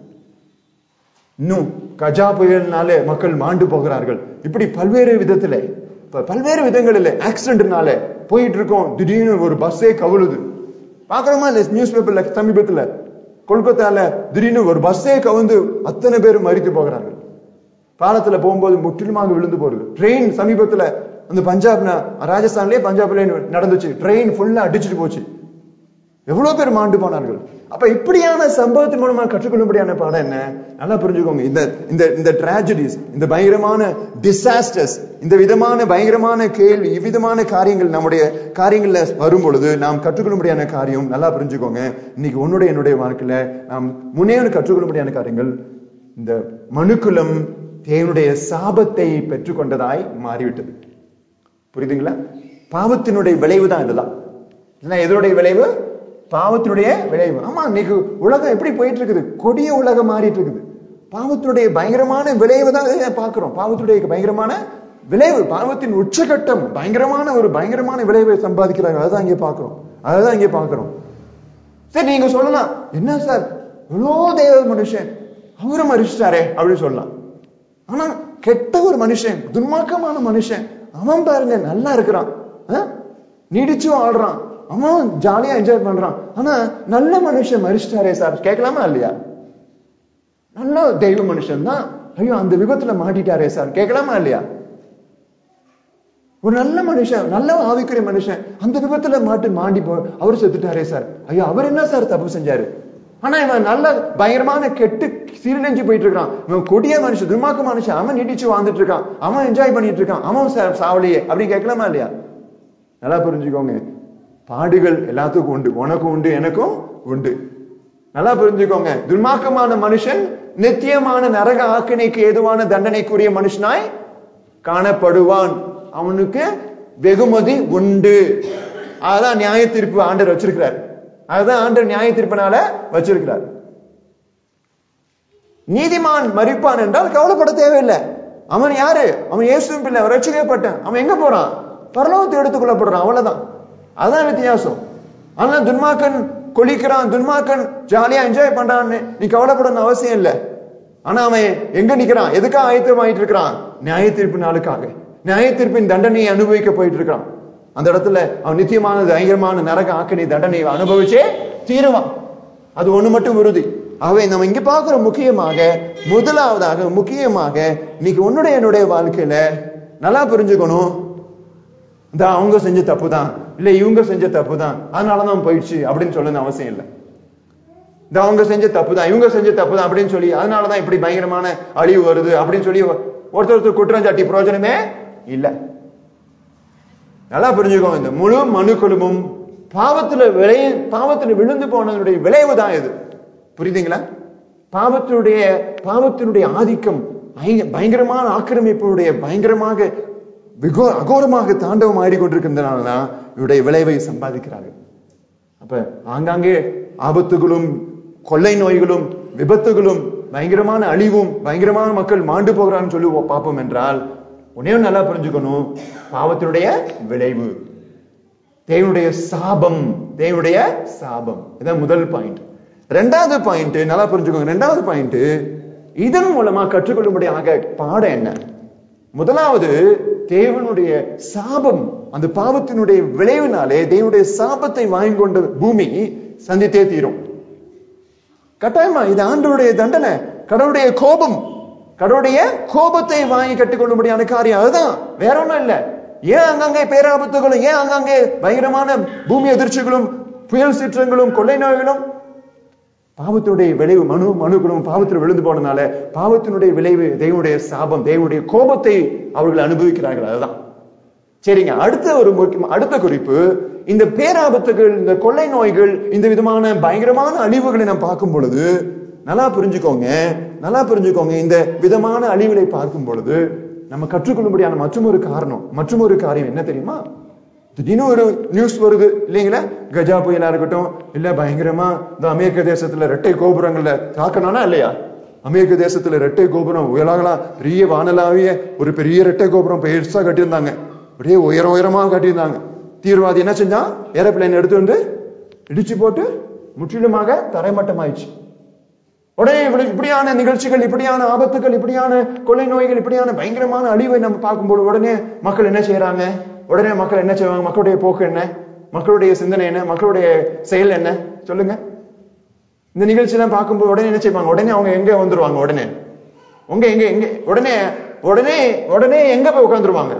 இன்னும் கஜா புயலினாலே மக்கள் மாண்டு போகிறார்கள். இப்படி பல்வேறு விதத்துல பல்வேறு விதங்களில் ஆக்சிடென்ட்னால போயிட்டு இருக்கோம். திடீர்னு ஒரு பஸ்ஸே கவுளுது. பாக்குறோமா இல்ல? நியூஸ் பேப்பர்ல சமீபத்துல கொல்கத்தால திடீர்னு ஒரு பஸ்ஸே கவுந்து அத்தனை பேரும் மரித்து போகிறார்கள். பாலத்துல போகும்போது முற்றிலுமாக விழுந்து போறது. ட்ரெயின் சமீபத்துல அந்த பஞ்சாப் ராஜஸ்தான்லயே பஞ்சாப்ல நடந்துச்சு. ட்ரெயின் ஃபுல்லா அடிச்சுட்டு போச்சு. எவ்வளவு பேர் மாண்டு போனார்கள். அப்ப இப்படியான சம்பவத்தின் மூலமா கற்றுக்கொள்ளும்படியான பாடம் என்ன? நல்லா புரிஞ்சுக்கோங்க. இந்த இந்த இந்த டிராஜடிஸ், இந்த பயங்கரமான டிசாஸ்டர்ஸ், இந்த விதமான பயங்கரமான கேள்வி, இவ்விதமான காரியங்கள் நம்முடைய காரியங்கள்ல வரும் பொழுது நாம் கற்றுக்கொள்ளும்படியான காரியம் நல்லா புரிஞ்சுக்கோங்க. இன்னைக்கு உன்னுடைய என்னுடைய வாழ்க்கையில நாம் முன்னேறு கற்றுக்கொள்ளும்படியான காரியங்கள், இந்த மனுக்குலம் தேவனுடைய சாபத்தை பெற்றுக்கொண்டதாய் மாறிவிட்டது. புரியுதுங்களா? பாவத்தினுடைய விளைவு தான் இதெல்லாம். எதனுடைய விளைவு? பாவத்தினுடைய விளைவு. ஆமா, இன்னைக்கு உலகம் எப்படி போயிட்டு இருக்குது? கொடிய உலகம் மாறிட்டு இருக்குது. பாவத்தினுடைய பயங்கரமான விளைவு தான் பாக்குறோம். பாவத்துடைய பயங்கரமான விளைவு, பாவத்தின் உச்சகட்டம், பயங்கரமான ஒரு பயங்கரமான விளைவை சம்பாதிக்கிறாங்க. அதான் இங்கே பாக்குறோம். அதான் இங்கே பாக்குறோம். சரி, நீங்க சொல்லலாம், என்ன சார் எவ்வளோ தேவ மனுஷன் அவரும் மறிச்சிட்டாரே அப்படின்னு சொல்லலாம். ஆனா கெட்ட ஒரு மனுஷன், துன்மார்க்கமான மனுஷன், அவன் பாருங்க நல்லா இருக்கிறான், நீடிச்சும் ஆடுறான், அவன் ஜாலியா என்ஜாய் பண்றான். ஆனா நல்ல மனுஷன் மறிச்சிட்டாரே சார் கேட்கலாமா இல்லையா? நல்ல தெய்வ மனுஷன் தான், ஐயோ அந்த விபத்துல மாட்டிட்டாரே சார் கேட்கலாமா இல்லையா? ஒரு நல்ல மனுஷன், நல்ல ஆவிக்குரிய மனுஷன் அந்த விபத்துல மாட்டு மாண்டி போ அவர் செத்துட்டாரே சார், ஐயோ அவர் என்ன சார் தப்பு செஞ்சாரு? ஆனா இவன் நல்ல பயங்கரமான கெட்டு சீரழிஞ்சு போயிட்டு இருக்கான். இவன் கொடிய மனுஷன், துர்மார்க்க மனுஷன், அவன் நீடிச்சு வாழ்ந்துட்டு இருக்கான், அவன் என்ஜாய் பண்ணிட்டு இருக்கான், அவன் சாவலியே அப்படின்னு கேட்கலாமா இல்லையா? நல்லா புரிஞ்சுக்கோங்க. பாடுகள் எல்லாத்துக்கும் உண்டு, உனக்கும் உண்டு, எனக்கும் உண்டு. நல்லா புரிஞ்சுக்கோங்க. துர்மார்க்கமான மனுஷன் நித்தியமான நரக ஆக்கினைக்கு ஏதுவான தண்டனைக்குரிய மனுஷனாய் காணப்படுவான். அவனுக்கு வெகுமதி உண்டு. அதுதான் நியாய தீர்ப்பு ஆண்டவர் வச்சிருக்கிறார். அதுதான் ஆண்டவர் நியாய தீர்ப்பினால வச்சிருக்கிறார். நீதிமான் மரிப்பான் என்றால் கவலைப்பட தேவையில்லை. அவன் யாரு? அவன் இயேசுவின் பிள்ளை, ரட்சிக்கப்பட்டான். அவன் எங்க போறான்? பரலோகத்தை எடுத்துக் கொள்ளப்படுறான். அவ்வளவுதான். அதான் வித்தியாசம். ஆனா துன்மார்க்கன் கொலிக்கிறான், துன்மார்க்கன் ஜாலியா என்ஜாய் பண்றான்னு நீ கவலைப்படணும் அவசியம் இல்லை. ஆனா அவன் எங்க நிக்கிறான்? எதுக்காக ஆயத்தமாயிட்டு இருக்கிறான்? நியாய தீர்ப்பு நாளுக்காக, நியாய தீர்ப்பின் தண்டனையை அனுபவிக்க போயிட்டு இருக்கான். அந்த இடத்துல அவன் நித்தியமான பயங்கரமான நரக ஆக்கினி தண்டனை அனுபவிச்சே தீருவான். அது ஒண்ணு மட்டும் உறுதி. ஆகவே நம்ம இங்க பாக்குற முக்கியமாக முதலாவதாக முக்கியமாக இன்னைக்கு உன்னுடைய என்னுடைய வாழ்க்கையில நல்லா புரிஞ்சுக்கணும், இந்த அவங்க செஞ்ச தப்பு தான், இல்ல இவங்க செஞ்ச தப்பு தான் அதனாலதான் போயிடுச்சு அப்படின்னு சொல்லணும் அவசியம் இல்லை. இந்த அவங்க செஞ்ச தப்பு தான் இவங்க செஞ்ச தப்பு தான் அப்படின்னு சொல்லி அதனாலதான் இப்படி பயங்கரமான அழிவு வருது அப்படின்னு சொல்லி ஒருத்தர் ஒருத்தர் குற்றம் சாட்டி பிரயோஜனமே இல்ல. நல்லா புரிஞ்சுக்கோங்க, இந்த முழு மனுக்குழுவும் பாவத்துல விளைய பாவத்துல விழுந்து போனதுடைய விளைவு தான் இது. புரியுதுங்களா? பாவத்தினுடைய பாவத்தினுடைய ஆதிக்கம் பயங்கரமான ஆக்கிரமிப்புடைய பயங்கரமாக அகோரமாக தாண்டவம் ஆடிக்கொண்டிருக்கிறதுனாலதான் இவருடைய விளைவை சம்பாதிக்கிறார்கள். அப்ப ஆங்காங்கே ஆபத்துகளும் கொள்ளை நோய்களும் விபத்துகளும் பயங்கரமான அழிவும் பயங்கரமான மக்கள் மாண்டு போகிறான்னு சொல்லி பார்ப்போம் என்றால் உன்னையும் நல்லா புரிஞ்சுக்கணும், பாவத்தினுடைய விளைவு, தேவனுடைய சாபம், தேவனுடைய சாபம். இதான் முதல் பாயிண்ட். ரெண்டாவது பாயிண்ட் நல்லா புரிஞ்சுக்கோங்க. ரெண்டாவது பாயிண்ட், இதன் மூலமா கற்றுக்கொள்ளும்படியாக பாடம் என்ன? முதலாவது, தேவனுடைய சாபம், அந்த பாவத்தினுடைய விளைவினாலே தேவனுடைய சாபத்தை வாங்கி கொண்ட பூமி சந்தித்தே தீரும். கட்டாயமா இது ஆண்டவருடைய தண்டனை, கடவுளுடைய கோபம், கடவுளுடைய கோபத்தை வாங்கி கட்டிக்கொள்ளும்படியான காரியம். அதுதான், வேற ஒண்ணும் இல்ல. ஏன் அங்கங்கே பேராபத்துகளும், ஏன் அங்கங்கே பயங்கரமான பூமி அதிர்ச்சிகளும் புயல் சீற்றங்களும் கொள்ளை நோய்களும்? பாவத்தினுடைய விளைவு. மனு மனுக்களும் பாவத்தில் விழுந்து போனதுனால பாவத்தினுடைய விளைவு தேவனுடைய சாபம், தேவனுடைய கோபத்தை அவர்கள் அனுபவிக்கிறார்கள். அதுதான். சரிங்க, அடுத்த ஒரு முக்கிய அடுத்த குறிப்பு, இந்த பேராபத்துகள், இந்த கொள்ளை நோய்கள், இந்த விதமான பயங்கரமான அழிவுகளை நாம் பார்க்கும் பொழுது நல்லா புரிஞ்சுக்கோங்க, நல்லா புரிஞ்சுக்கோங்க. இந்த விதமான அழிவுகளை பார்க்கும் பொழுது நம்ம கற்றுக்கொள்ளும்படியான மற்றும் ஒரு காரணம், மற்றும் ஒரு காரியம் என்ன தெரியுமா? திடீர்னு ஒரு நியூஸ் வருது இல்லைங்களா, கஜா புயலா இருக்கட்டும், இல்ல பயங்கரமா இந்த அமெரிக்க தேசத்துல இரட்டை கோபுரங்கள்ல தாக்கணும்னா இல்லையா? அமெரிக்க தேசத்துல இரட்டை கோபுரம் உயலாகலாம், பெரிய வானலாவிய ஒரு பெரிய இரட்டை கோபுரம் பெருசா கட்டியிருந்தாங்க, அப்படியே உயர உயரமா கட்டியிருந்தாங்க. தீவிரவாதி என்ன செஞ்சா, ஏரோப்ளேன் எடுத்து வந்து இடிச்சு போட்டு முற்றிலுமாக தரைமட்டமாயிடுச்சு. உடனே இப்படியான நிகழ்ச்சிகள், இப்படியான ஆபத்துகள், இப்படியான கொள்ளை நோய்கள், இப்படியான பயங்கரமான அழிவை நம்ம பார்க்கும்போது உடனே மக்கள் என்ன செய்யறாங்க? உடனே மக்கள் என்ன செய்வாங்க? மக்களுடைய போக்கு என்ன? மக்களுடைய சிந்தனை என்ன? மக்களுடைய செயல் என்ன? சொல்லுங்க. இந்த நிகழ்ச்சி எல்லாம் பார்க்கும்போது உடனே என்ன செய்வாங்க? உடனே அவங்க எங்க வந்துருவாங்க? உடனே உங்க எங்க எங்க உடனே உடனே உடனே எங்க போய் உட்காந்துருவாங்க?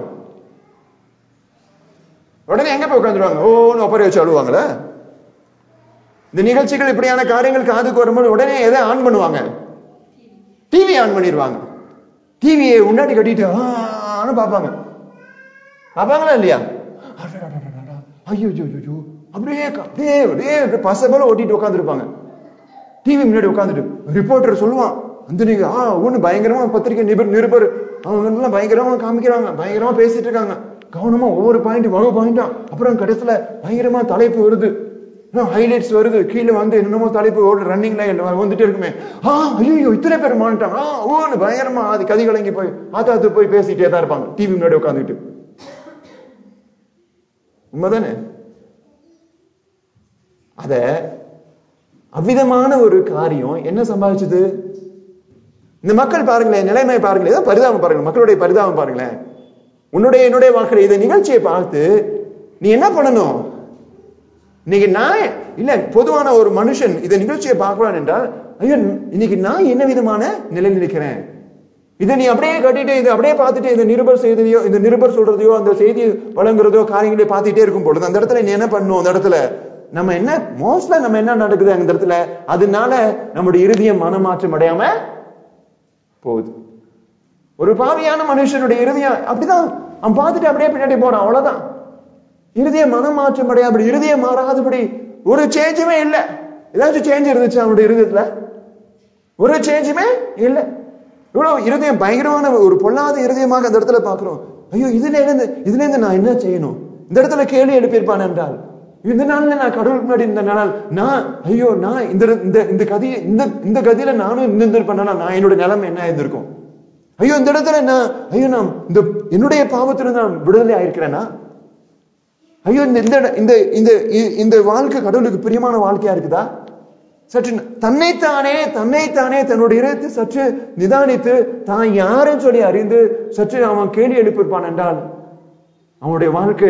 உடனே எங்க போய் உட்காந்துருவாங்க? ஓன்னு ஒப்பரை வச்சு அழுவாங்களே. இந்த நிகழ்ச்சிகள், இப்படியான காரியங்கள் காதுக்கு வரும்போது உடனே எதை ஆன் பண்ணுவாங்க? டிவி ஆன் பண்ணிடுவாங்க. டிவியை முன்னாடி கட்டிட்டு ஆன்னு பார்ப்பாங்க. பார்ப்பாங்களா இல்லையா? ஐயோ ஐயோ அப்படியே அப்படியே அப்படியே பச போல ஓட்டிட்டு உட்காந்துருப்பாங்க. டிவி முன்னாடி உட்காந்துட்டு ரிப்போர்ட்டர் சொல்லுவான், அந்த நீங்க ஆ ஒண்ணு பயங்கரமா பத்திரிகை நிபர் நிருபர் அவங்க எல்லாம் பயங்கரமா காமிக்கிறாங்க, பயங்கரமா பேசிட்டு இருக்காங்க, கவனமா ஒவ்வொரு பாயிண்ட் வகை பாயிண்டா. அப்புறம் கடைசியில பயங்கரமா தலைப்பு வருது, ஹைலைட்ஸ் வருது, கீழே வந்து என்னமோ தலைப்பு ஓடு ரன்னிங் லைன் வந்துட்டே இருக்குமே. ஆ ஐயோ இத்தனை பேர் மாட்டாங்க, ஆ ஓன்னு பயங்கரமா அது கதி கலங்கி போய் ஆத்தாத்து போய் பேசிட்டே தான் இருப்பாங்க டிவி முன்னாடி உட்காந்துட்டு. உண்மைதானே? அத அவ்விதமான ஒரு காரியம் என்ன சம்பாதிச்சது? இந்த மக்கள் பாருங்களேன், நிலைமை பாருங்களேன், ஏதோ பரிதாபம் பாருங்க, மக்களுடைய பரிதாபம் பாருங்களேன். உன்னுடைய என்னுடைய வாழ்க்கை இதை நிகழ்ச்சியை பார்த்து நீ என்ன பண்ணணும்? இன்னைக்கு நான் இல்ல, பொதுவான ஒரு மனுஷன் இதை நிகழ்ச்சியை பார்க்கலாம் என்றால், ஐயோ இன்னைக்கு நான் என்ன விதமான நிலையில் இருக்கிறேன், இதை நீ அப்படியே கட்டிட்டு இதை அப்படியே பார்த்துட்டு இந்த நிருபர் செய்தியோ இந்த நிருபர் சொல்றதையோ அந்த செய்தி வழங்குறதோ காரியங்களே பார்த்துட்டே இருக்கும் பொழுது அந்த இடத்துல நீ என்ன பண்ணும்? அந்த இடத்துல நம்ம என்ன மோஸ்ட்ல நம்ம என்ன நடக்குது அந்த இடத்துல? அதனால நம்முடைய இருதயம் மனமாற்றம் அடையாம போகுது. ஒரு பாவியான மனுஷனுடைய இருதயம் அப்படிதான், அவன் பார்த்துட்டு அப்படியே பின்னாடி போறான், அவ்வளவுதான். இருதய மனமாற்றம் அடைய, அப்படி இருதயம் மாறாதபடி ஒரு சேஞ்சுமே இல்ல. ஏதாச்சும் சேஞ்ச் இருந்துச்சு அவனுடைய இருதயத்துல? ஒரு சேஞ்சுமே இல்ல. இவ்வளவு இருதயம் பயங்கரமான ஒரு பொல்லாத இருதயமாக அந்த இடத்துல பாக்குறோம். ஐயோ இதுல இருந்து இதுல இருந்து நான் என்ன செய்யணும்? இந்த இடத்துல கேள்வி எழுப்பியிருப்பான் என்றால், இந்த நாள்ல நான் கடவுளுக்கு முன்னாடி இந்த நாள் நான் ஐயோ நான் இந்த இந்த கதியை இந்த இந்த கதியில நானும் இந்த பண்ணனா நான் என்னோட நிலைமை என்ன இருந்திருக்கும்? ஐயோ இந்த இடத்துல நான் ஐயோ நான் இந்த என்னுடைய பாவத்துல நான் விடுதலை ஆயிருக்கிறேன்னா? ஐயோ இந்த இந்த இந்த இந்த வாழ்க்கை கடவுளுக்கு பிரியமான வாழ்க்கையா இருக்குதா? சற்று தன்னைத்தானே தன்னைத்தானே தன்னுடைய இருதயத்தை சற்று நிதானித்து தான் யாருன்னு சொல்லி அறிந்து சற்று அவன் கேள்வி எழுப்பியிருப்பான் என்றால் அவனுடைய வாழ்க்கை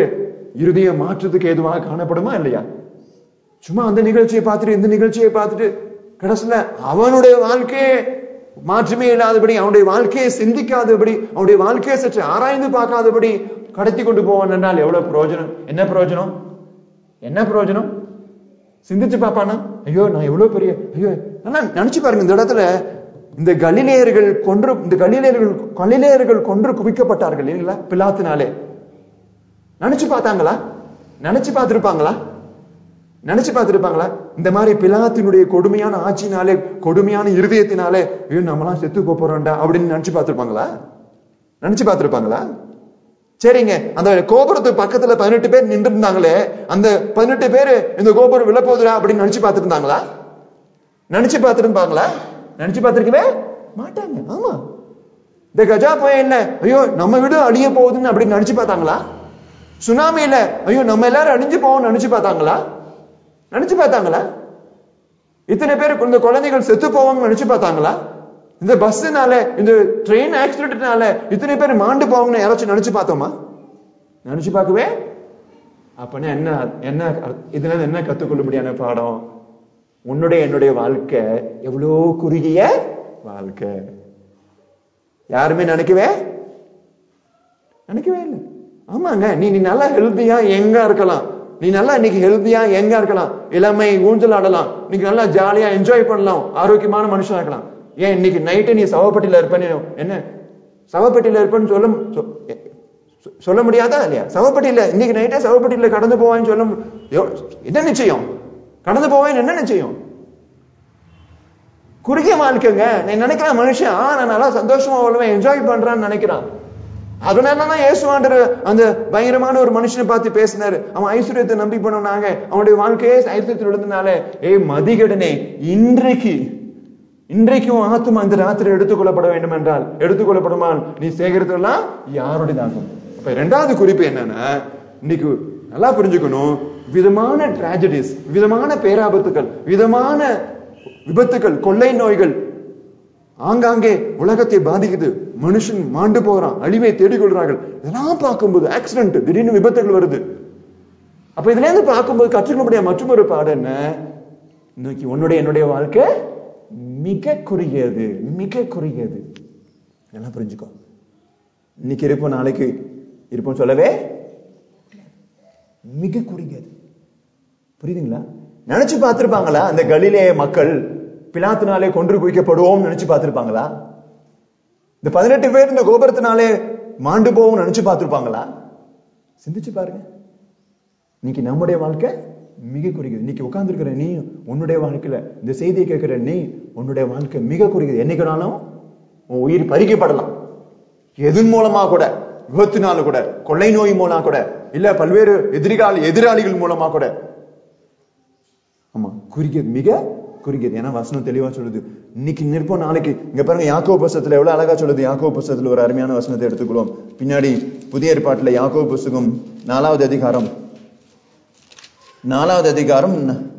இருதய மாற்றத்துக்கு ஏதுவாக காணப்படுமா இல்லையா? சும்மா அந்த நிகழ்ச்சியை பார்த்துட்டு இந்த நிகழ்ச்சியை பார்த்துட்டு கடைசியில அவனுடைய வாழ்க்கையே மாற்றமே இல்லாதபடி, அவனுடைய வாழ்க்கையை சிந்திக்காதபடி, அவனுடைய வாழ்க்கையை சற்று ஆராய்ந்து பார்க்காதபடி கடத்தி கொண்டு போவான் என்றால் எவ்வளவு பிரயோஜனம்? என்ன பிரயோஜனம்? என்ன பிரயோஜனம்? சிந்திச்சு பார்ப்பானா? ஐயோ நான் எவ்வளவு பெரிய, ஐயோ நினைச்சு பாருங்க. இந்த இடத்துல இந்த கலிலேயர்கள் கொன்று இந்த கலிலேயர்கள் கலிலேயர்கள் கொன்று குவிக்கப்பட்டார்கள் இல்லைங்களா பிலாத்தினாலே. நினைச்சு பார்த்தாங்களா? நினைச்சு பார்த்திருப்பாங்களா? நினைச்சு பார்த்திருப்பாங்களா? இந்த மாதிரி பிலாத்தினுடைய கொடுமையான ஆட்சினாலே, கொடுமையான இருதயத்தினாலே ஐயோ நம்மளாம் செத்து போறோம்டா அப்படின்னு நினைச்சு பார்த்திருப்பாங்களா? நினைச்சு பார்த்திருப்பாங்களா? சரிங்க, அந்த கோபுரத்து பக்கத்துல பதினெட்டு பேர் நின்று இருந்தாங்களே, அந்த பதினெட்டு பேரு இந்த கோபுரம் விழப்போதுரா அப்படின்னு நினைச்சு பார்த்திருந்தாங்களா? நினைச்சு பார்த்திருப்பாங்களா? நினைச்சு பார்த்திருக்கவே மாட்டாங்க. ஆமா, இந்த கஜா புயல்ல ஐயோ நம்ம வீடு அழிய போகுதுன்னு அப்படின்னு நினைச்சு பார்த்தாங்களா? சுனாமியில ஐயோ நம்ம எல்லாரும் அழிஞ்சு போவோம் நினைச்சு பார்த்தாங்களா? நினைச்சு பார்த்தாங்களா? இத்தனை பேர் இந்த குழந்தைகள் செத்து போவாங்க நினைச்சு பார்த்தாங்களா? இந்த பஸ்னால, இந்த ட்ரெயின் ஆக்சிடென்ட்னால இத்தனை பேர் மாண்டு போவாங்கன்னு யாராச்சும் நினைச்சு பார்த்தோமா? நினைச்சு பார்க்கவே. அப்பனா என்ன என்ன இதுல என்ன கத்துக்கொள்ளும்படியான பாடம்? உன்னுடைய என்னுடைய வாழ்க்கை எவ்வளோ குறுகிய வாழ்க்கை. யாருமே நினைக்கவே நினைக்கவே இல்லை. ஆமாங்க, நீ நீ நல்லா ஹெல்த்தியா எங்க இருக்கலாம், நீ நல்லா இன்னைக்கு ஹெல்த்தியா எங்க இருக்கலாம், இளமை ஊஞ்சல் ஆடலாம், இன்னைக்கு நல்லா ஜாலியா என்ஜாய் பண்ணலாம், ஆரோக்கியமான மனுஷனா இருக்கலாம். ஏன் இன்னைக்கு நைட்டு நீ சவப்பட்டியில இருப்பேன்னு என்ன சவப்பட்டியில இருப்பேன்னு சொல்ல சொல்ல முடியாதா இல்லையா? சவப்பட்டியில இன்னைக்கு நைட்டே சவப்பட்டியில கடந்து போவான்னு சொல்ல என்ன நிச்சயம்? கடந்து போவேன் என்ன நிச்சயம்? குறுகிய வாழ்க்கைங்க. நீ நினைக்கிற மனுஷன் நான் நல்லா சந்தோஷமா வாழ்வேன், என்ஜாய் பண்றான்னு நினைக்கிறான். அதனாலதான் இயேசுவாண்டர் அந்த பயங்கரமான ஒரு மனுஷனை பார்த்து பேசினாரு. அவன் ஐஸ்வர்யத்தை நம்பி போனாங்க, அவனுடைய வாழ்க்கையே ஐஸ்வர்யத்தில் விழுந்தனால, ஏ மதிகடனே, இன்றைக்கு இன்றைக்கும் ஆத்துமா இந்த ராத்திரி எடுத்துக்கொள்ளப்பட வேண்டும் என்றால் எடுத்துக்கொள்ளப்படுமால் நீ சேகரித்தெல்லாம் யாருடையதாகும். அப்ப இரண்டாவது குறிப்பு என்னன்னா, இன்னைக்கு நல்லா புரிஞ்சுக்கணும், விதமான டிராஜடிஸ், விதமான பேராபத்துக்கள், விதமான விபத்துக்கள், கொள்ளை நோய்கள் ஆங்காங்கே உலகத்தை பாதிக்குது. மனுஷன் மாண்டு போறான், அழிவை தேடிக்கொள்றார்கள். இதெல்லாம் பார்க்கும்போது ஆக்சிடென்ட், திடீர்னு விபத்துகள் வருது. அப்ப இதுல இருந்து பார்க்கும்போது கற்றுக்கொள்ள மற்றொரு பாடம் என்ன? இன்னைக்கு உன்னுடைய என்னுடைய வாழ்க்கை மிக குறுகியது, மிக குறுகியது. நல்லா புரிஞ்சுக்கோ. இன்னைக்கு இருப்போம், நாளைக்கு இருப்போம் சொல்லவே மிக குறுகியது. புரியுதுங்களா? நினைச்சு பார்த்திருப்பாங்களா அந்த கலிலேய மக்கள் பிலாத்தினாலே கொன்று குவிக்கப்படுவோம் நினைச்சு பார்த்திருப்பாங்களா? இந்த பதினெட்டு பேர் இந்த கோபுரத்தினாலே மாண்டு போவோம் நினைச்சு பார்த்திருப்பாங்களா? சிந்திச்சு பாருங்க. இன்னைக்கு நம்முடைய வாழ்க்கை மிக குறுகியது. இன்னைக்கு உட்கார்ந்து இருக்கிற நீ, உன்னுடைய வாழ்க்கையில இந்த செய்தியை கேட்கிற நீ, உன்னுடைய வாழ்க்கை மிக குறுகியது. என்னைக்குனாலும் உன் உயிர் பறிக்கப்படலாம். எதன் மூலமா கூட, விபத்தினால கூட, கொள்ளை நோய் மூலமா கூட, இல்ல பல்வேறு எதிரிகால எதிராளிகள் மூலமா கூட. ஆமா, குறுகியது, மிக குறுகியது. ஏன்னா வசனம் தெளிவா சொல்லுது, இன்னைக்கு நிற்போம் நாளைக்கு. இங்க பாருங்க, யாக்கோபு புஸ்தகத்துல எவ்வளவு அழகா சொல்லுது. யாக்கோபு புஸ்தகத்துல ஒரு அருமையான வசனத்தை எடுத்துக்கொள்வோம். பின்னாடி புதிய ஏற்பாட்டுல யாக்கோபு புஸ்தகம் நாலாவது அதிகாரம் நாலாவது அதிகாரம்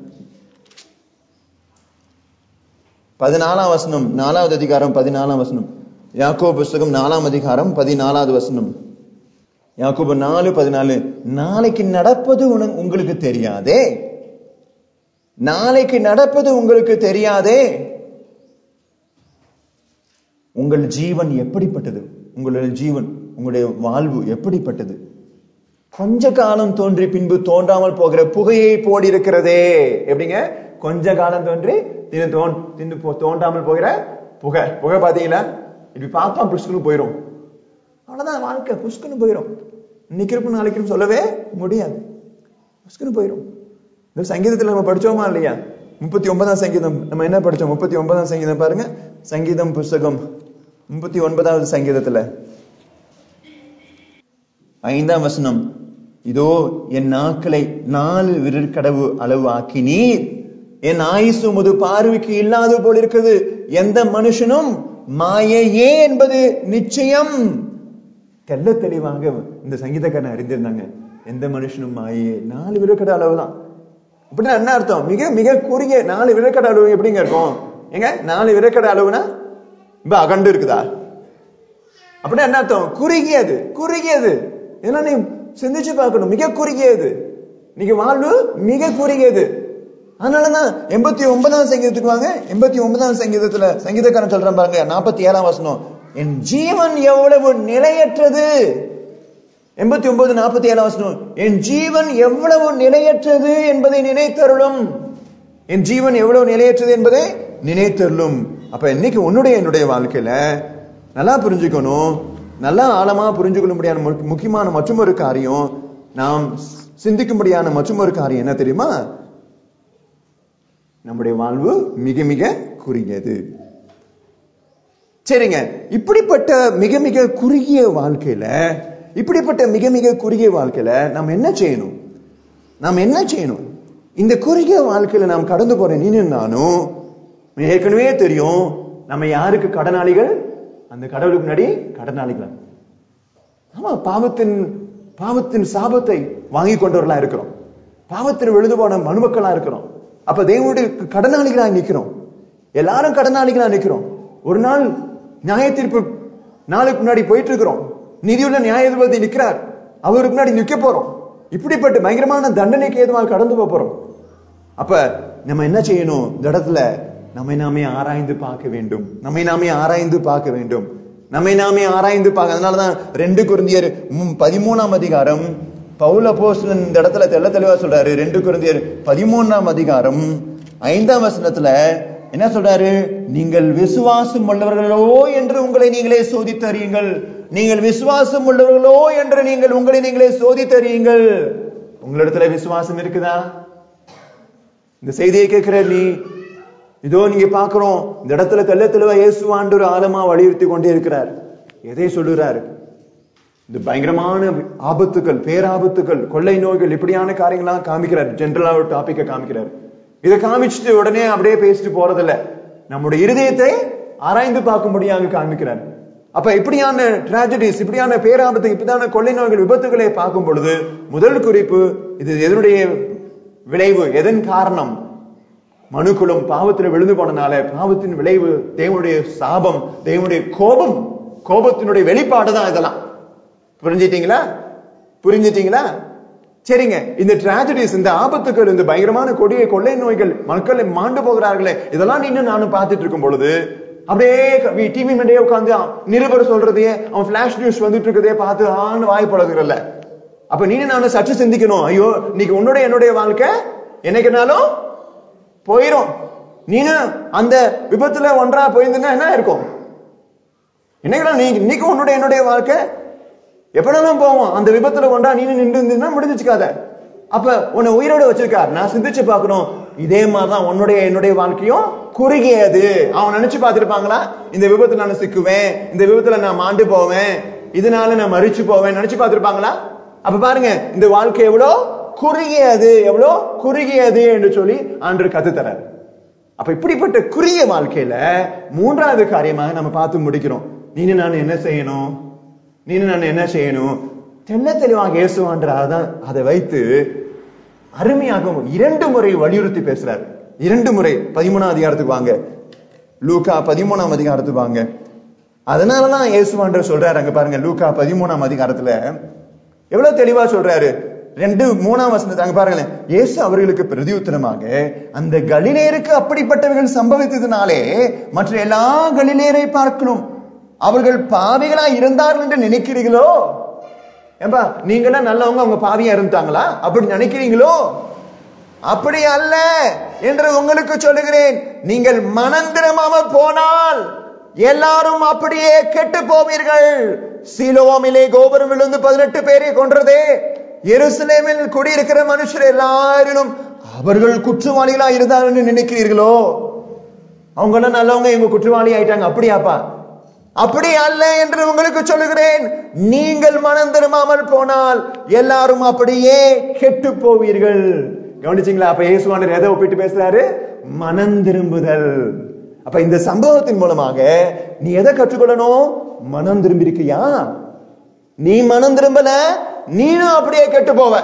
பதினாலாம் வசனம். நாலாவது அதிகாரம் பதினாலாம் வசனம். யாக்கோபு புஸ்தகம் நாலாம் அதிகாரம் பதினாலாவது வசனம். யாக்கோபு நாலு பதினாலு. நாளைக்கு நடப்பது உங்களுக்கு தெரியாதே, நாளைக்கு நடப்பது உங்களுக்கு தெரியாதே, உங்கள் ஜீவன் எப்படிப்பட்டது, உங்களுடைய ஜீவன், உங்களுடைய வாழ்வு எப்படிப்பட்டது, கொஞ்ச காலம் தோன்றி பின்பு தோன்றாமல் போகிற புகையை போடி இருக்கிறதே. எப்படிங்க? கொஞ்ச காலம் தோன்றி தின்னு தோன்றாமல் போகிற புகை. புகை பாத்தீங்களா? இப்படி பார்த்தா புஷ்குன்னு போயிரும். அவ்வளவுதான் வாழ்க்கை, புஷ்குன்னு போயிரும். இன்னைக்கு இருப்பு நாளைக்கு சொல்லவே முடியாது, புஷ்குன்னு போயிரும். இந்த சங்கீதத்துல நம்ம படிச்சோமா இல்லையா? முப்பத்தி ஒன்பதாம் சங்கீதம் நம்ம என்ன படிச்சோம்? முப்பத்தி ஒன்பதாம் சங்கீதம் பாருங்க. சங்கீதம் புஸ்தகம் முப்பத்தி ஒன்பதாவது சங்கீதத்துல ஐந்தாம் வசனம். இதோ என் நாட்களை நாலு விரற்கடவு அளவு ஆக்கினீர், என் ஆயுசு முது பார்வைக்கு இல்லாத போல் இருக்குது, எந்த மனுஷனும் மாயையே என்பது நிச்சயம். தெல்ல தெளிவாக இந்த சங்கீதக்காரன் அறிந்திருந்தாங்க. எந்த மனுஷனும் மாயையே, நாலு விரற்கடை அளவுதான். அப்படின்னா என்ன அர்த்தம்? மிக மிக குறுகிய நாலு விரற்கடை அளவு. எப்படிங்க இருக்கும்? எங்க நாலு விரற்கடை அளவுனா இப்ப அகண்டு இருக்குதா? அப்படின்னா என்ன அர்த்தம்? குறுகியது, குறுகியது. ஏன்னா நீ சிந்திச்சு பார்க்கணும். மிக குறுகியது. நீங்க வாழ்வு மிக குறுகியது. அதனாலதான் எண்பத்தி ஒன்பதாம் சங்கீதத்துக்கு வாங்க. எண்பத்தி ஒன்பதாம் சங்கீதத்துல சங்கீதக்காரன் சொல்றான் பாருங்க, நாற்பத்தி ஏழாம் வசனம், என் ஜீவன் எவ்வளவு நிலையற்றது. எண்பத்தி ஒன்பது நாற்பத்தி ஏழாம் வசனம், என் ஜீவன் எவ்வளவு நிலையற்றது என்பதை நினைத்தருளும். என் ஜீவன் எவ்வளவு நிலையற்றது என்பதை நினைத்தருளும். அப்ப இன்னைக்கு உன்னுடைய என்னுடைய வாழ்க்கையில நல்லா புரிஞ்சுக்கணும், நல்லா ஆழமா புரிஞ்சுக்கொள்ள முடியாத முக்கியமான மற்றும் ஒரு காரியம், நாம் சிந்திக்கும்படியான மற்றும் ஒரு காரியம் என்ன தெரியுமா? நம்முடைய வாழ்வு மிக மிக குறுகியது. சரிங்க, இப்படிப்பட்ட மிக மிக குறுகிய வாழ்க்கையில இப்படிப்பட்ட மிக மிக குறுகிய வாழ்க்கையில நாம் என்ன செய்யணும்? நாம் என்ன செய்யணும்? இந்த குறுகிய வாழ்க்கையில நாம் கடந்து போற நீ நானும் ஏற்கனவே தெரியும், நம்ம யாருக்கு கடனாளிகள்? அந்த கடவுளுக்கு முன்னாடி கடனாளிகள். ஆமா, பாவத்தின் பாவத்தின் சாபத்தை வாங்கி கொண்டவர்களா இருக்கிறோம். பாவத்தின் விழுது போன மனுமக்களா இருக்கிறோம். அப்ப தேவனுடைய கடனாளிகளா நிக்கிறோம். எல்லாரும் கடனாளிகளா நிக்கிறோம். ஒரு நாள் நியாய தீர்ப்பு நாளுக்கு முன்னாடி போயிட்டு இருக்கிறோம். நீதியுள்ள நியாயாதிபதி நிற்கிறார், அவருக்கு முன்னாடி நிக்க போறோம். இப்படிப்பட்ட பயங்கரமான தண்டனைக்கு ஏதுவாக கடந்து போறோம். அப்ப நம்ம என்ன செய்யணும்? இந்த இடத்துல நம்மை நாமே ஆராய்ந்து பார்க்க வேண்டும். நம்மை நாமே ஆராய்ந்து பார்க்க வேண்டும். நம்மை நாமே ஆராய்ந்து பார்க்க. அதனாலதான் ரெண்டு கொரிந்தியர் பதிமூணாம் அதிகாரம் பவுல் அப்போஸ்தலன் இந்த இடத்துல தெள்ள தெளிவா சொல்றாரு. ரெண்டு கொரிந்தியர் பதிமூணாம் அதிகாரம் ஐந்தாம் வசனத்துல என்ன சொல்றாரு? நீங்கள் விசுவாசம் உள்ளவர்களோ என்று உங்களை நீங்களே சோதித்து அறியுங்கள். நீங்கள் விசுவாசம் உள்ளவர்களோ என்று நீங்கள் உங்களை நீங்களே சோதித்து அறியுங்கள். உங்களிடத்துல விசுவாசம் இருக்குதா? இந்த செய்தியை கேட்கிற நீ, இதோ நீங்க பாக்குறோம், இந்த இடத்துல தெள்ள தெளிவா இயேசு ஆண்டவர் ஆழமா வலியுறுத்தி கொண்டே இருக்கிறார். எதை சொல்லுறாரு? இந்த பயங்கரமான ஆபத்துக்கள், பேராபத்துக்கள், கொள்ளை நோய்கள், இப்படியான காரியங்கள்லாம் காமிக்கிறார். ஜென்ரலா ஒரு டாபிக்க காமிக்கிறார். இதை காமிச்சுட்டு உடனே அப்படியே பேசிட்டு போறதில்ல, நம்முடைய இருதயத்தை ஆராய்ந்து பார்க்கும்படியாக காமிக்கிறார். அப்ப இப்படியான டிராஜடிஸ், இப்படியான பேராபத்து, இப்படியான கொள்ளை நோய்கள், விபத்துகளை பார்க்கும் பொழுது முதல் குறிப்பு, இது எதனுடைய விளைவு? எதன் காரணம்? மனுக்குலம் பாவத்தில் விழுந்து போனனால பாவத்தின் விளைவு தேவனுடைய சாபம், தேவனுடைய கோபம், கோபத்தினுடைய வெளிப்பாடுதான் இதெல்லாம். புரிஞ்சிட்டீங்களா? புரிஞ்சிட்டீங்களா? சரிங்க, இந்த டிராஜடிஸ், இந்த ஆபத்துக்கள், இந்த பயங்கரமான கொடிய கொள்ளை நோய்கள், மக்களை மாண்டு போகிறார்களே, இதெல்லாம் நீங்க நானும் பார்த்துட்டு இருக்கும் பொழுது அப்படியே டிவி மேலே உட்காந்து நிருபர் சொல்றதையே, அவன் பிளாஷ் நியூஸ் வந்துட்டு இருக்கதே பார்த்து ஆன்னு வாய்ப்படுறதில்ல. அப்ப நீங்க நானும் சற்று சிந்திக்கணும். ஐயோ, இன்னைக்கு உன்னுடைய என்னுடைய வாழ்க்கை என்னைக்குனாலும் போயிரும். நீங்க அந்த விபத்துல ஒன்றா போயிருந்தா என்ன இருக்கும்? என்னைக்கு நீ இன்னைக்கு உன்னுடைய என்னுடைய வாழ்க்கை எப்படினாலும் போவோம். அந்த விபத்துல ஒன்றா நீ நின்று இருந்தீங்கன்னா முடிஞ்சுக்காத. அப்ப உன்னை உயிரோட வச்சிருக்கார். நான் சிந்திச்சு பார்க்கணும், இதே மாதிரிதான் உன்னுடைய என்னுடைய வாழ்க்கையும் குறுகியது. அவன் நினைச்சு பார்த்திருப்பாங்களா? இந்த விபத்துல நான் சிக்குவேன், இந்த விபத்துல நான் மாண்டு போவேன், இதனால நான் மறிச்சு போவேன், நினைச்சு பார்த்திருப்பாங்களா? அப்ப பாருங்க, இந்த வாழ்க்கை எவ்வளவு குறுகியது, எவ்வளவு குறுகியது என்று சொல்லி ஆண்டவர் கத்து தரார். அப்ப இப்படிப்பட்ட குறுகிய வாழ்க்கையில மூன்றாவது காரியமாக நம்ம பார்த்து முடிக்கிறோம். நீனு நான் என்ன செய்யணும்? நீனு நான் என்ன செய்யணும்? தெல்ல தெளிவாக இயேசுவாண்டர் அதான் அதை வைத்து அருமையாக இரண்டு முறை வலியுறுத்தி பேசுறாரு. இரண்டு முறை பதிமூணாம் அதிகாரத்துக்கு வாங்க, லூக்கா பதிமூணாம் அதிகாரத்துக்கு வாங்க. அதனாலதான் இயேசுவாண்டர் சொல்றாரு, அங்க பாருங்க, லூக்கா பதிமூணாம் அதிகாரத்துல எவ்வளவு தெளிவா சொல்றாரு. ரெண்டு மூணாம் வசனத்தை அங்க பாருங்களேன். இயேசு அவர்களுக்கு பிரதியுத்தரமாக, அந்த கலிலேயருக்கு அப்படிப்பட்டவர்கள் சம்பவித்ததுனாலே மற்ற எல்லா கலிலேயரை பார்க்கணும் அவர்கள் பாவிகளா இருந்தார்கள் என்று நினைக்கிறீர்களோ? ஏம்பா, நீங்களா நல்லவங்க, அவங்க பாவியா இருந்தாங்களா அப்படி நினைக்கிறீங்களோ? அப்படி அல்ல என்று உங்களுக்கு சொல்லுகிறேன். நீங்கள் மனம் திரும்பாமல் போனால் எல்லாரும் அப்படியே கெட்டு போவீர்கள். சீலோமிலே கோபுரம் விழுந்து பதினெட்டு பேரை கொன்றதே, எருசலேமில் குடியிருக்கிற மனுஷர் எல்லாரிலும் அவர்கள் குற்றவாளிகளா இருந்தார்கள் நினைக்கிறீர்களோ? அவங்க எல்லாம் நல்லவங்க, இவங்க குற்றவாளி ஆயிட்டாங்க, அப்படியாப்பா? அப்படி அல்ல என்று உங்களுக்கு சொல்லுகிறேன். நீங்கள் மனம் திரும்பாமல் போனால் எல்லாரும் அப்படியே கெட்டு போவீர்கள். கவனிச்சீங்களா? அப்ப இயேசுவாண்டர் எதை ஒப்பிட்டு பேசுறாரு? மனம் திரும்புதல். அப்ப இந்த சம்பவத்தின் மூலமாக நீ எதை கற்றுக்கொள்ளணும்? மனம் திரும்பி இருக்கியா? நீ மனம் திரும்பல, நீனும் அப்படியே கெட்டு போவ.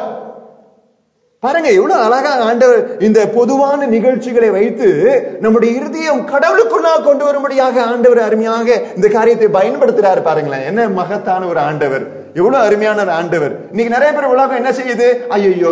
பாருங்க எவ்வளவு அழகா ஆண்டவர் இந்த பொதுவான நிகழ்ச்சிகளை வைத்து நம்முடைய இருதயம் கடவுளுக்குள்ளா கொண்டு வரும்படியாக ஆண்டவர் அருமையாக இந்த காரியத்தை பயன்படுத்துறாரு. பாருங்களேன், என்ன மகத்தான ஒரு ஆண்டவர், எவ்வளவு அருமையான ஒரு ஆண்டவர். இன்னைக்கு நிறைய பேர் உலகம் என்ன செய்யுது, ஐயோ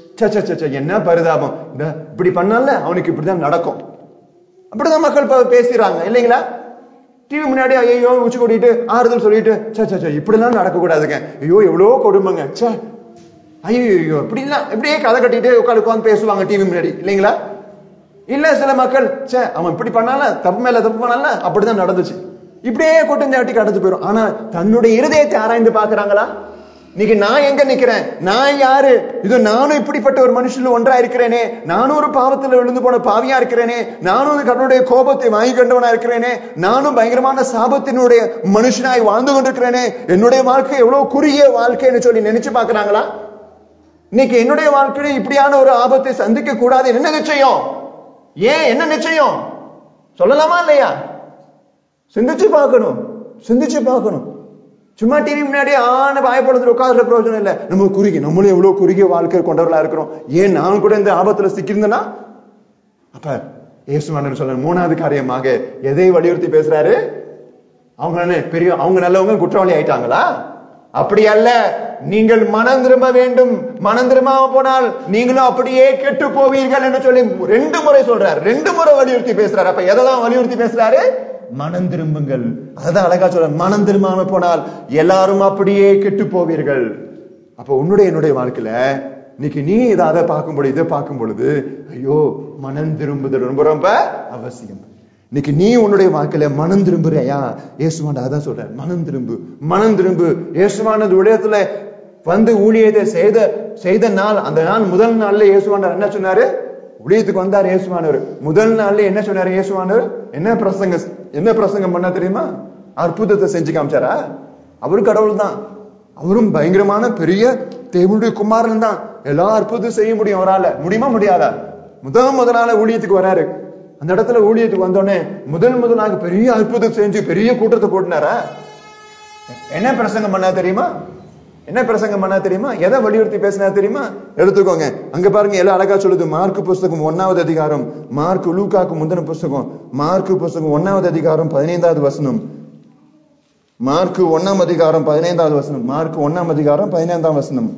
என்ன பரிதாபம், இப்படி பண்ணால அவனுக்கு இப்படிதான் நடக்கும், அப்படிதான் மக்கள் பேசுறாங்க இல்லைங்களா? டிவி முன்னாடி ஐயோ உச்சி கூட்டிட்டு ஆறுதல் சொல்லிட்டு சே இப்படி எல்லாம் நடக்க கூடாதுங்க, ஐயோ எவ்வளவு கொடுமைங்க, சே ஐயோ இப்படி எல்லாம் இப்படியே கதை கட்டிட்டு உட்காந்து உட்காந்து பேசுவாங்க டிவி முன்னாடி இல்லைங்களா? இல்ல சில மக்கள் சே அவன் இப்படி பண்ணால தப்பு மேல தப்பு பண்ணால அப்படிதான் நடந்துச்சு, இப்படியே கொட்டுஞ்சாட்டி கடந்து போயிடும். ஆனா தன்னுடைய இருதயத்தை ஆராய்ந்து பாக்குறாங்களா? இன்னைக்கு நான் எங்க நிக்கிறேன், நான் யாரு, இது நானும் இப்படிப்பட்ட ஒரு மனுஷன் ஒன்றா இருக்கிறேனே, நானும் ஒரு பாவத்துல விழுந்து போன பாவியா இருக்கிறேனே, நானும் கடவுளுடைய கோபத்தை வாங்கி கண்டவனா இருக்கிறேனே, நானும் பயங்கரமான சாபத்தினுடைய மனுஷனாய் வாழ்ந்து கொண்டிருக்கிறேனே, என்னுடைய வாழ்க்கை எவ்வளவு குறுகிய வாழ்க்கைன்னு சொல்லி நினைச்சு பாக்குறாங்களா? இன்னைக்கு என்னுடைய வாழ்க்கையில இப்படியான ஒரு ஆபத்தை சந்திக்க கூடாது என்ன நிச்சயம், ஏன் என்ன நிச்சயம் சொல்லலாமா இல்லையா? சிந்திச்சு பார்க்கணும், சிந்திச்சு பார்க்கணும். சும்மா டிவி முன்னாடி ஆன பயப்படுறது உட்கார்ற பிரயோஜனம் இல்ல. நம்ம குறுகி நம்மளும் எவ்வளவு குறுகிய வாழ்க்கை கொண்டவர்களா இருக்கிறோம். ஏன் நான் கூட இந்த ஆபத்துல சிக்கிருந்தேன்னா, அப்ப இயேசுவானவர் சொல்ற மூணாவது காரியமாக எதை வலியுறுத்தி பேசுறாரு? அவங்க பெரிய அவங்க நல்லவங்க குற்றவாளி ஆயிட்டாங்களா? அப்படி அல்ல, நீங்கள் மனம் திரும்ப வேண்டும், மனம் திரும்பாம போனால் நீங்களும் அப்படியே கெட்டு போவீர்கள் என்று சொல்லி ரெண்டு முறை சொல்றாரு, ரெண்டு முறை வலியுறுத்தி பேசுறாரு. அப்ப எதான் வலியுறுத்தி பேசுறாரு? மனம் திரும்புங்கள். அதான் அழகா சொல்ற, மனம் திரும்பாம போனால் எல்லாரும் அப்படியே கெட்டு போவீர்கள். அப்ப உன்னுடைய என்னுடைய வாழ்க்கையில இன்னைக்கு நீ இதை அதை பார்க்கும் பொழுது இதை பார்க்கும் பொழுது ஐயோ மனம் திரும்புதல் ரொம்ப ரொம்ப அவசியம். இன்னைக்கு நீ உன்னுடைய வாழ்க்கையில மனம் திரும்புறியா? இயேசுவான அதான் சொல்ற, மனம் திரும்பு, மனம் திரும்பு. இயேசுவானது உலகத்துல வந்து ஊழியத்தை செய்த செய்த நாள், அந்த நாள் முதல் நாள்ல இயேசுவானவர் என்ன சொன்னாரு? ஊழியத்துக்கு வந்தார் இயேசுவானவர். முதல் நாள்ல என்ன சொன்னாரு இயேசுவானவர்? என்ன பிரசங்க என்ன பிரசங்கம் பண்ண தெரியுமா? அற்புதத்தை செஞ்சு காமிச்சாரா? அவரு கடவுள் தான், அவரும் பயங்கரமான பெரிய தேவனுடைய குமாரன் தான், எல்லா அற்புதம் செய்ய முடியும் அவரால. முடியுமா முடியாதா? முதல் முதலால ஊழியத்துக்கு வராரு. அந்த இடத்துல ஊழியத்துக்கு வந்தோடனே முதல் முதலாக பெரிய அற்புதம் செஞ்சு பெரிய கூட்டத்தை கூட்டினாரா? என்ன பிரசங்கம் பண்ணா தெரியுமா? என்ன பிரசங்கம் பண்ணா தெரியுமா? எதை வலியுறுத்தி பேசினா தெரியுமா? எடுத்துக்கோங்க, அங்க பாருங்க, எல்லாம் அழகா சொல்லுது. மார்க்கு புஸ்தகம் ஒன்னாவது அதிகாரம், மார்க்கு லூக்காக்கு முந்தின புஸ்தகம், மார்க்கு புஸ்தகம் ஒன்னாவது அதிகாரம் பதினைந்தாவது வசனம், மார்க்கு ஒன்னாம் அதிகாரம் பதினைந்தாவது வசனம், மார்க்கு ஒன்னாம் அதிகாரம் பதினைந்தாம் வசனம்.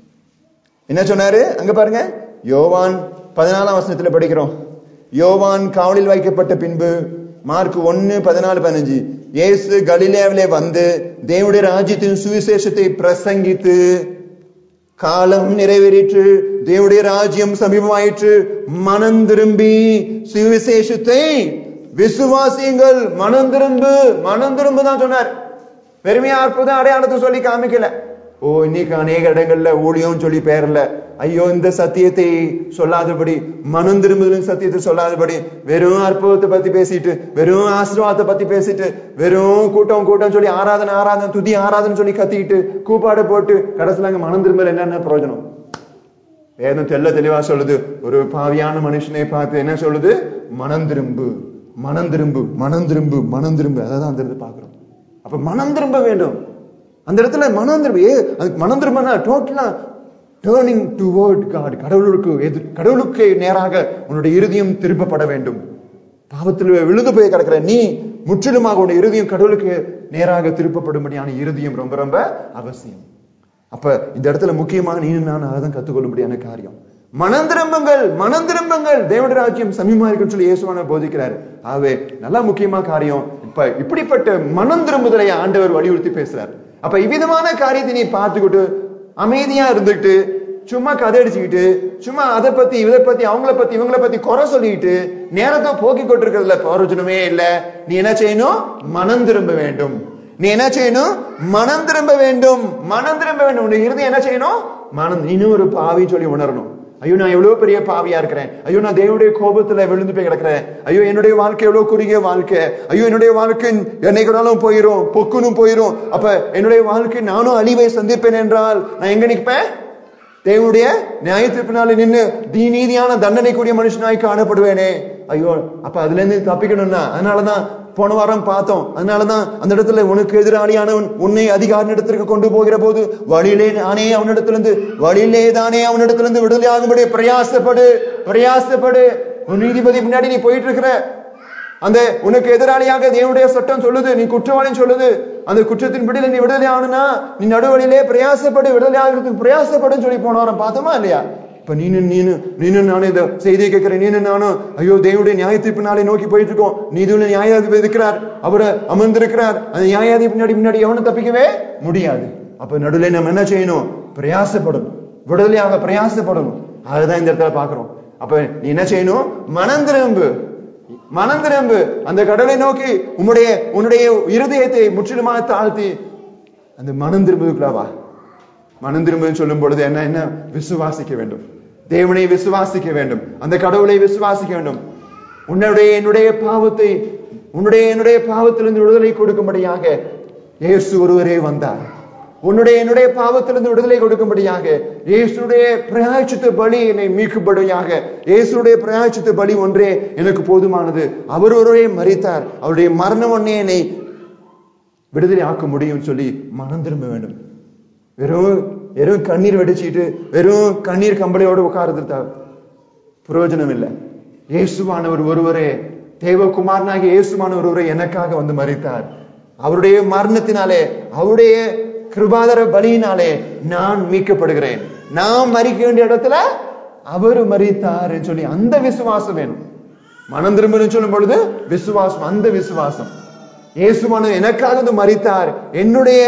என்ன சொன்னாரு அங்க பாருங்க, யோவான் பதினாலாம் வசனத்துல படிக்கிறோம். யோவான் காவலில் வைக்கப்பட்ட பின்பு, மார்க் ஒன்னு பதினாலு பதினஞ்சு, இயேசு கலிலேயாவிலே வந்து தேவனுடைய ராஜ்யத்தின் சுவிசேஷத்தை பிரசங்கித்து, காலம் நிறைவேறிற்று, தேவனுடைய ராஜ்யம் சமீபமாயிற்று, மனம் திரும்பி சுவிசேஷத்தை விசுவாசியுங்கள். மனம் திரும்பு, மனம் திரும்பு தான் சொன்னார். பெருமையா அற்புதம் அடையாளத்தை சொல்லி காமிக்கல. ஓ இன்னைக்கு அநேக இடங்கள்ல ஊழியம் சொல்லி பேரல, ஐயோ இந்த சத்தியத்தை சொல்லாதபடி, மனம் திரும்புதலின் சத்தியத்தை சொல்லாதபடி, வெறும் அற்புதத்தை பத்தி பேசிட்டு, வெறும் ஆசீர்வாதத்தை பத்தி பேசிட்டு, வெறும் கூட்டம் கூட்டம் சொல்லி ஆராதனை ஆராதனை துதி ஆராதனை சொல்லி கத்திக்கிட்டு கூப்பாடு போட்டு கடைசியில அங்க மனம் திரும்பல என்னென்ன பிரயோஜனம்? வேதம் தெல்ல தெளிவா சொல்லுது, ஒரு பாவியான மனுஷனை பார்த்து என்ன சொல்லுது? மனம் திரும்பு, மனம் திரும்பு, மனம் திரும்பு, மனம் திரும்பு. அதான் அந்த இடத்துல பாக்குறோம். அப்ப மனம் திரும்ப வேண்டும். அந்த இடத்துல மனம் திரும்ப, அதுக்கு மனம் திரும்பினா டோட்டலா டேர்னிங் டுவர்ட் காட், கடவுளுக்கு எதிர், கடவுளுக்கு நேராக உன்னுடைய இருதயம் திருப்பப்பட வேண்டும். பாவத்தில் விழுந்து போய் கிடக்கிற நீ முற்றிலுமாக உன்னுடைய இருதயம் கடவுளுக்கு நேராக திருப்பப்படும்படியான இருதயம் ரொம்ப ரொம்ப அவசியம். அப்ப இந்த இடத்துல முக்கியமாக நீ நான் அதான் கத்துக்கொள்ளும்படியான காரியம் மனம் திரும்புங்கள், மனம் திரும்புங்கள், தேவனுடைய ராஜ்யம் சமீபமா இருக்குன்னு சொல்லி இயேசுவான போதிக்கிறாரு. ஆகவே நல்லா முக்கியமா காரியம். இப்ப இப்படிப்பட்ட மனம் திரும்புதலை ஆண்டவர் வலியுறுத்தி பேசுறாரு. அப்ப இவ்விதமான காரியத்தை நீ பார்த்துக்கிட்டு அமைதியா இருந்துட்டு சும்மா கதை அடிச்சுக்கிட்டு சும்மா அதை பத்தி இதை பத்தி அவங்கள பத்தி இவங்களை பத்தி குறை சொல்லிட்டு நேரத்தை போக்கி கொண்டிருக்கிறதுல பிரயோஜனமே இல்ல. நீ என்ன செய்யணும்? மனம் திரும்ப வேண்டும். நீ என்ன செய்யணும்? மனம் திரும்ப வேண்டும், மனம் திரும்ப வேண்டும். உன்னுடைய இருதயம் என்ன செய்யணும்? மனம், இன்னும் ஒரு பாவி சொல்லி உணரணும். ஐயோ நான் எவ்வளவு பெரிய பாவியா இருக்கிறேன், ஐயோ நான் தேவனுடைய கோபத்துல விழுந்து போய் கிடக்கிறேன், ஐயோ என்னுடைய வாழ்க்கை எவ்வளவு குறுகிய வாழ்க்கை, ஐயோ என்னுடைய வாழ்க்கை என்னைக்குனாலும் போயிரும், பொக்குனும் போயிரும். அப்ப என்னுடைய வாழ்க்கை நானும் அழிவை சந்திப்பேன் என்றால் நான் எங்க நிற்பேன்? தேவனுடைய நியாய தீர்ப்பினால நின்று தீ நீதியான தண்டனை கூடிய மனுஷனாய் காணப்படுவேனே. ஐயோ அப்ப அதுல இருந்து தப்பிக்கணும்னா, அதனாலதான் போன வாரம் பார்த்தோம், அதனாலதான் அந்த இடத்துல உனக்கு எதிராளியானவன் உன்னை அதிகார இடத்திற்கு கொண்டு போகிற போது வழியிலே தானே அவனிடத்திலிருந்து வழியிலே தானே அவனிடத்திலிருந்து விடுதலை ஆகும்படி பிரயாசப்படு, பிரயாசப்படு. உன் நீதிபதி முன்னாடி நீ போயிட்டு இருக்கிற, அந்த உனக்கு எதிராளியாக தேவனுடைய சட்டம் சொல்லுது, நீ குற்றவாளின்னு சொல்லுது. அந்த குற்றத்தின் பிடியில நீ விடுதலை ஆகணும்னா நீ நடுவழியிலே பிரயாசப்படு, விடுதலை ஆகிறதுக்கு பிரயாசப்படும் சொல்லி போனவரை பார்த்தோமா இல்லையா? இப்ப நீனு நீனு நீனு நானும் இந்த செய்தியை கேட்கிறேன், நீனு நானும் ஐயோ தேவனுடைய நியாய தீர்ப்பு நாளை நோக்கி போயிட்டு இருக்கோம். நீதியுள்ள நியாயாதிபதி இருக்கிறார், அவரை அமர்ந்திருக்கிறார். அந்த நியாயாதிபதி முன்னாடி முன்னாடி எவனும் தப்பிக்கவே முடியாது. அப்ப நடுவில் நம்ம என்ன செய்யணும்? பிரயாசப்படணும், விடுதலையாக பிரயாசப்படணும். அதுதான் இந்த இடத்துல பாக்குறோம். அப்ப நீ என்ன செய்யணும்? மனம் திரும்பு, மனம் திரும்பு. அந்த கடலை நோக்கி உன்னுடைய உன்னுடைய இருதயத்தை முற்றிலுமாக தாழ்த்தி அந்த மனம் திரும்புவா. மனம் திரும்புன்னு சொல்லும் பொழுது என்ன என்ன விசுவாசிக்க வேண்டும், தேவனை விசுவாசிக்க வேண்டும், அந்த கடவுளை விசுவாசிக்க வேண்டும். உன்னுடைய என்னுடைய பாவத்தை உன்னுடைய என்னுடைய பாவத்திலிருந்து விடுதலை கொடுக்கும்படியாக இயேசு ஒருவரே வந்தார். உன்னுடைய என்னுடைய பாவத்திலிருந்து விடுதலை கொடுக்கும்படியாக இயேசுடைய பிராயச்சித்த பலி என்னை மீட்கும்படியாக இயேசுடைய பிராயச்சித்த பலி ஒன்றே எனக்கு போதுமானது. அவர் ஒருவரே மரித்தார், அவருடைய மரணம் ஒன்னே என்னை விடுதலை ஆக்க முடியும் சொல்லி மனம் திரும்ப வேண்டும். வெறும் வெறும் கண்ணீர் வெடிச்சிட்டு வெறும் கண்ணீர் கம்பளையோடு உட்கார்றது பிரயோஜனம் இல்லை. இயேசுவானவர் ஒருவரே, தேவகுமாரனாகிய இயேசுவானவர் ஒருவரே எனக்காக வந்து மரித்தார். அவருடைய மரணத்தினாலே, அவருடைய கிருபாதர பலியினாலே நான் மீட்கப்படுகிறேன். நான் மரிக்க வேண்டிய இடத்துல அவர் மரித்தார் சொல்லி அந்த விசுவாசம் வேணும். மனம் திரும்பன்னு சொல்லும் பொழுது விசுவாசம், அந்த விசுவாசம். இயேசுவானவர் எனக்காக வந்து மரித்தார், என்னுடைய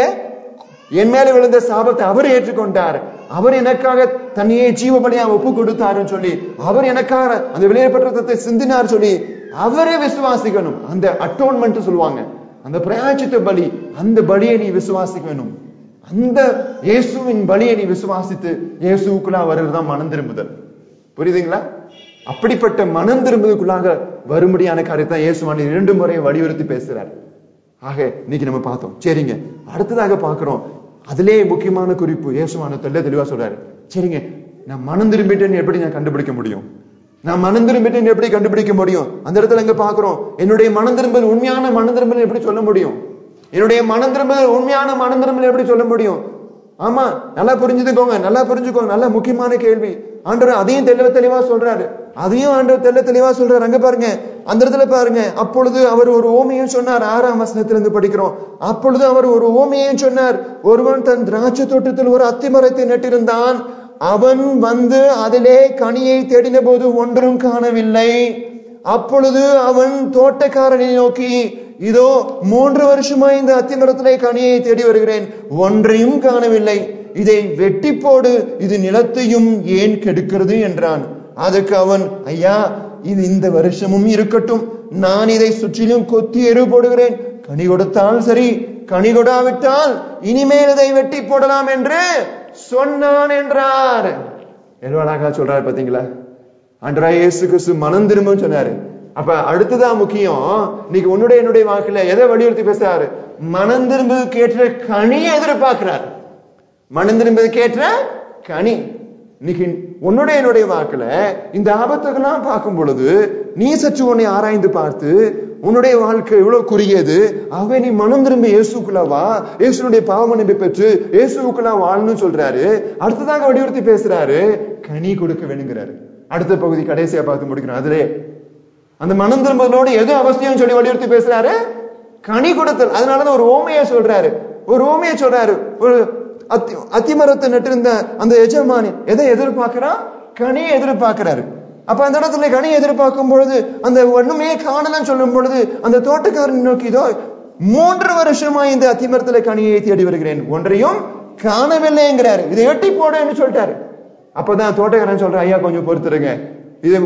என் மேல விழுந்த சாபத்தை அவர் ஏற்றுக்கொண்டார், அவர் எனக்காக தன்னையே ஜீவ பலியா ஒப்பு கொடுத்தாருன்னு சொல்லி, அவர் எனக்காக அந்த வெளியேற்ற ரத்தத்தை சிந்தினார் சொல்லி அவரே விசுவாசிக்கணும். அந்த அட்டோன்மெண்ட் சொல்லுவாங்க, அந்த பிராயச்சித்த பலி, அந்த பலியை நீ விசுவாசிக்க வேணும். அந்த இயேசுவின் பலியை நீ விசுவாசித்து இயேசுக்குள்ளா வருவதுதான் மனம் திரும்புதல். புரியுதுங்களா? அப்படிப்பட்ட மனம் திரும்புதலுக்குள்ளாக வரும்படியான காரியத்தை இயேசுவானவர் இரண்டு முறை வலியுறுத்தி பேசுறார். ஆக இன்னைக்கு நம்ம பார்த்தோம். சரிங்க, அடுத்ததாக பாக்குறோம். அதிலே முக்கியமான குறிப்பு இயேசுவானவர் தெல்ல தெளிவா சொல்றாரு. சரிங்க, நான் மனம் திரும்பிட்டேன்னு எப்படி நான் கண்டுபிடிக்க முடியும்? நான் மனம் திரும்பிட்டேன்னு எப்படி கண்டுபிடிக்க முடியும்? அந்த இடத்துல எங்க பாக்குறோம், என்னுடைய மனம் திரும்பல் உண்மையான மனம் திரும்பல் எப்படி சொல்ல முடியும்? என்னுடைய மனம் திரும்பல் உண்மையான மனம் திரும்பல் எப்படி சொல்ல முடியும்? ஆமா, நல்லா புரிஞ்சுக்கோங்க, நல்லா புரிஞ்சுக்கோங்க. நல்ல முக்கியமான கேள்வி. ஆண்டவர் அதையும் தெளிவ தெளிவா சொல்றாரு. அதையும் ஆண்டவர் தெல்ல தெளிவா சொல்றாரு. அங்க பாருங்க, அந்த இடத்துல பாருங்க. அப்பொழுது அவர் ஒரு ஓமையும் சொன்னார். ஆறாம் வசனத்திலிருந்து படிக்கிறோம். அப்பொழுது அவர் ஒரு ஓமையும் சொன்னார். ஒருவன் தன் திராட்சை தோட்டத்தில் ஒரு அத்திமரத்தை நட்டிருந்தான். அவன் வந்து அதிலே கனியை தேடின போது ஒன்றும் காணவில்லை. அப்பொழுது அவன் தோட்டக்காரனை நோக்கி, இதோ மூன்று வருஷமா இந்த அத்திமரத்திலே கனியை தேடி வருகிறேன், ஒன்றையும் காணவில்லை. இதை வெட்டி போடு, இது நிலத்தையும் ஏன் கெடுக்கிறது என்றான். அதுக்கு அவன், ஐயா, இது இந்த வருஷமும் இருக்கட்டும், நான் இதை சுற்றிலும் கொத்தி எரு போடுகிறேன். கனி கொடுத்தால் சரி, கனி கொடாவிட்டால் இனிமேல் இதை வெட்டி போடலாம் என்று சொன்னான் என்றார். எவ்வளவு சொல்றாரு பாத்தீங்களா? ஆண்டவராகிய இயேசு கிறிஸ்து மனம் திரும்புன்னு சொன்னாரு. அப்ப அடுத்ததான் முக்கியம், இன்னைக்கு உன்னுடைய என்னுடைய வாக்குல எதை வலியுறுத்தி பேசுறாரு? மனம் திரும்பு கேட்ட கனியை எதிர்பார்க்கிறார். மனம் திரும்பது கேட்ட கனி. இன்னைக்கு உன்னுடைய என்னுடைய வாக்குல இந்த ஆபத்துக்கெல்லாம் பார்க்கும் பொழுது நீ சற்று உன்னை ஆராய்ந்து பார்த்து, உன்னுடைய வாழ்க்கை எவ்வளவு குறுகியது, அவை நீ மனம் திரும்பி இயேசுக்குள்ள வா, இயேசுடைய பாவமன்னிப்பை பெற்று இயேசுக்குள்ள வாழணும்னு சொல்றாரு. அடுத்ததாக வலியுறுத்தி பேசுறாரு, கனி கொடுக்க வேணுங்கிறாரு. அடுத்த பகுதி கடைசியா பார்த்து முடிக்கிறோம். அதுல அந்த மனம் திரும்புதலோடு எது அவசியம் சொல்லி வலியுறுத்தி பேசுறாரு? கனி கொடுத்தல். அதனாலதான் ஒரு ஓமையை சொல்றாரு. ஒரு ஓமையை சொல்றாரு. ஒரு அத்தி அத்திமரத்தை நட்டிருந்த அந்த எஜமானி எதை எதிர்பார்க்கிறான்? கனியை எதிர்பார்க்கிறாரு. அப்ப அந்த இடத்துல கனி எதிர்பார்க்கும் பொழுது அந்த ஒண்ணுமே காணலன்னு சொல்லும் பொழுது அந்த தோட்டக்காரன் நோக்கி, இதோ மூன்று வருஷமா இந்த அத்திமரத்துல கனியை தேடி வருகிறேன், ஒன்றையும் காணவில்லைங்கிறாரு. இதை எட்டி போடுன்னு சொல்லிட்டாரு. அப்பதான் தோட்டக்காரன் சொல்ற, ஐயா கொஞ்சம் பொறுத்துருங்க, இது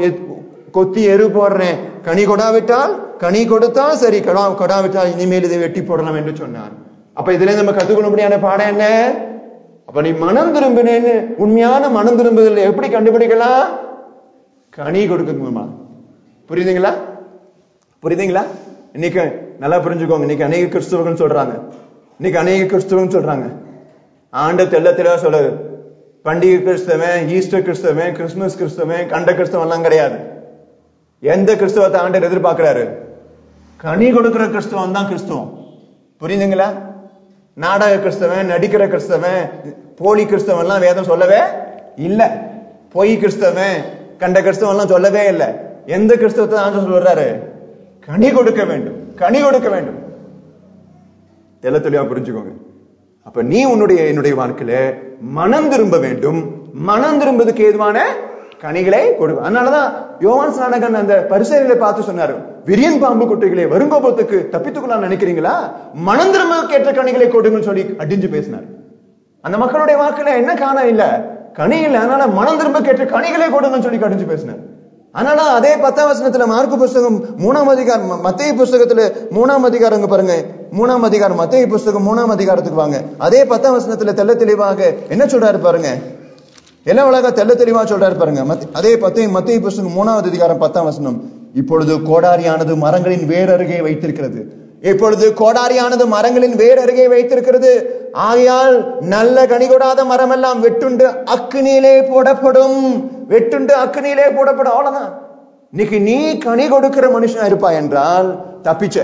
கொத்தி எரு போடுறேன், கனி கொடாவிட்டால் கனி கொடுத்தால் சரி, கொடா கொடாவிட்டால் இனிமேல் இதை வெட்டி போடலாம் என்று சொன்னார். அப்ப இதுல நம்ம கத்துக்கொள்ள முடியாத பாடம் என்ன? அப்ப நீ மனம் திரும்பினேன்னு, உண்மையான மனம் திரும்புதல் எப்படி கண்டுபிடிக்கலாம்? கனி கொடுக்கணுமா? புரியுதுங்களா? புரியுதுங்களா? இன்னைக்கு நல்லா புரிஞ்சுக்கோங்க. இன்னைக்கு அநேக கிறிஸ்தவர்கள் சொல்றாங்க, இன்னைக்கு அநேக கிறிஸ்தவர்கள் சொல்றாங்க, ஆண்டு தெல்ல தெளிவா சொல்லுது, பண்டிகை கிறிஸ்தவன், ஈஸ்டர் கிறிஸ்தவன், கிறிஸ்துமஸ் கிறிஸ்தவன், கண்ட கிறிஸ்தவன் எல்லாம் கிடையாது. எந்த கிறிஸ்தவத்தை ஆண்டவர் எதிர்பார்க்கிறாரு? கனி கொடுக்கிற கிறிஸ்தவன் தான் கிறிஸ்தவம். புரியுதுங்களா? நாடக கிறிஸ்தவன், நடிக்கிற கிறிஸ்தவன், போலி கிறிஸ்தவன் எல்லாம் வேதம் சொல்லவே இல்ல. பொய் கிறிஸ்தவன், கண்ட கிறிஸ்தவன் எல்லாம் சொல்லவே இல்லை. எந்த கிறிஸ்தவத்தை ஆண்டவர் சொல்றாரு? கனி கொடுக்க வேண்டும், கனி கொடுக்க வேண்டும். தெல்ல தெளிவா புரிஞ்சுக்கோங்க. அப்ப நீ உன்னுடைய என்னுடைய வாழ்க்கையில மனம் திரும்ப வேண்டும். மனம் திரும்பதுக்கு ஏதுவான கனிகளை கொடுக்கும். அதனாலதான் யோவான் ஸ்நானகன் அந்த பரிசேயர்களை பார்த்து சொன்னாரு, விரியன் பாம்பு குட்டிகளே, வருங்கோபத்துக்கு தப்பித்துக்கலாம் நினைக்கிறீங்களா? மனம் திரும்ப கேட்ட கனிகளை கொடுங்கன்னு சொல்லி அடிஞ்சு பேசினார். அந்த மக்களுடைய வாக்குல என்ன காண இல்ல, கனி இல்ல. அதனால மனம் திரும்ப கேட்ட கனிகளை கொடுங்கன்னு சொல்லி கடிஞ்சு பேசினார். அதனால அதே பத்தாம் வசனத்துல மார்க்கு புஸ்தகம் மூணாம் அதிகாரம், மத்தேயு புஸ்தகத்துல மூணாம் அதிகாரம் பாருங்க, மூணாம் அதிகாரம் மத்தேயு புஸ்தகம் மூணாம் அதிகாரத்துக்கு வாங்க. அதே பத்தாம் வசனத்துல தெல்ல தெளிவாக என்ன சொல்றாரு பாருங்க, எல்லாம் உலக தெல்ல தெளிவா சொல்றாரு பாருங்க. அதே பத்தே மத்தேயு புஸ்தகம் மூணாவது அதிகாரம் பத்தாம் வசனம், இப்பொழுது கோடாரியானது மரங்களின் வேர் அருகே வைத்திருக்கிறது. இப்பொழுது கோடாரியானது மரங்களின் வேர் அருகே வைத்திருக்கிறது. ஆகையால் நல்ல கனி கொடாத மரம் எல்லாம் வெட்டுண்டு அக்கினியிலே போடப்படும். வெட்டுண்டு அக்கினியிலே போடப்படும். அவ்வளவுதான். இன்னைக்கு நீ கனி கொடுக்கிற மனுஷனா இருப்பாய் என்றால் தப்பிச்ச.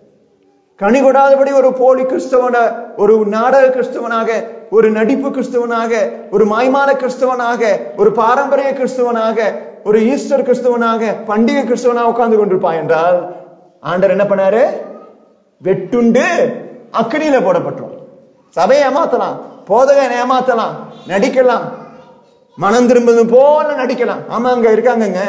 கனி கொடாதபடி ஒரு போலி கிறிஸ்தவன, ஒரு நாடக கிறிஸ்தவனாக, ஒரு நடிப்பு கிறிஸ்தவனாக, ஒரு மாய்மான கிறிஸ்தவனாக, ஒரு பாரம்பரிய கிறிஸ்தவனாக, ஒரு ஈஸ்டர் கிறிஸ்தவனாக, பண்டிகை கிறிஸ்தவனாக உட்கார்ந்து கொண்டிருப்பாய் என்றால் ஆண்டவர் என்ன பண்ணாரு? வெட்டுண்டு அக்கினியில போடப்பட்டோம். சபையை ஏமாத்தலாம், போதகனை ஏமாத்தலாம், நடிக்கலாம், மனம் திரும்புவது போல நடிக்கலாம். ஆமா, அங்க இருக்காங்க,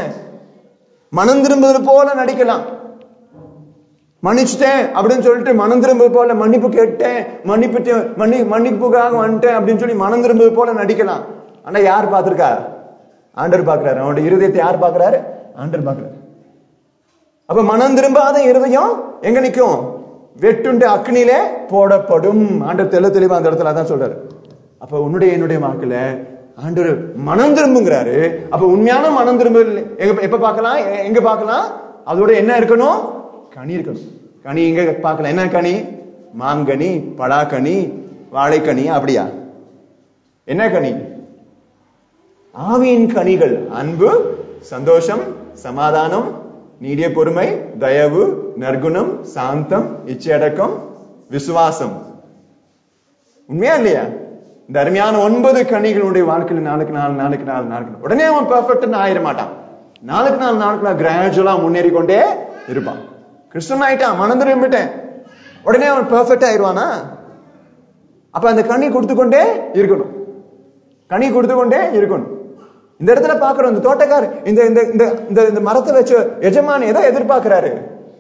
மனம் திரும்புவது போல நடிக்கலாம். மன்னிச்சுட்டேன் அப்படின்னு சொல்லிட்டு மனம் திரும்புவது போல, மன்னிப்பு கேட்டேன், மன்னிப்பு மன்னி மன்னிப்புக்காக வந்துட்டேன் அப்படின்னு சொல்லி மனம் திரும்புவது போல நடிக்கலாம். ஆனா யார் பார்த்திருக்கா? ஆண்டவர் பார்க்கிறாரு. அவனுடைய இருதயத்தை யார் பார்க்கிறாரு? ஆண்டவர் பார்க்கிறாரு. அப்ப மனம் திரும்பாத இருதயம் எங்க நிற்கும்? வெட்டுண்டு அக்னியிலே போடப்படும். ஆண்டவர் தெல்ல தெளிவா அந்த இடத்துல அதான் சொல்றாரு. அப்ப உன்னுடைய என்னுடைய வாக்குல ஆண்டவர் மனம் திரும்புங்கிறாரு. அப்ப உண்மையான மனம் திரும்ப எப்ப பார்க்கலாம்? எங்க பார்க்கலாம்? அதோட என்ன இருக்கணும்? கனி இருக்கணும். கனி எங்க பார்க்கலாம்? என்ன கனி? மாங்கனி, பலாக்கனி, வாழைக்கனி, அப்படியா? என்ன கனி? ஆவியின் கனிகள். அன்பு, சந்தோஷம், சமாதானம், நீடிய பொறுமை, தயவு, நற்குணம், சாந்தம், இச்சையடக்கம், விசுவாசம். உண்மையா இல்லையா? இந்த அருமையான ஒன்பது கனிகளுடைய வாழ்க்கையில் நாளுக்கு நாள் நாளுக்கு நாள் நாளுக்கு உடனே அவன் பெர்ஃபெக்ட் ஆயிட மாட்டான். நாளுக்கு நாள் நாளுக்கு நாள் கிராஜுவலா முன்னேறி கொண்டே இருப்பான். கிறிஸ்தவன் ஆயிட்டான், மனம் திரும்பிட்டேன், உடனே அவன் பெர்ஃபெக்ட் ஆயிடுவானா? அப்ப அந்த கனி கொடுத்து கொண்டே இருக்கணும், கனி கொடுத்து கொண்டே இருக்கணும். இந்த இடத்துல பாக்குறோம், இந்த தோட்டக்கார் இந்த இந்த இந்த மரத்தை வச்சு எஜமான் எதை எதிர்பார்க்கிறாரு?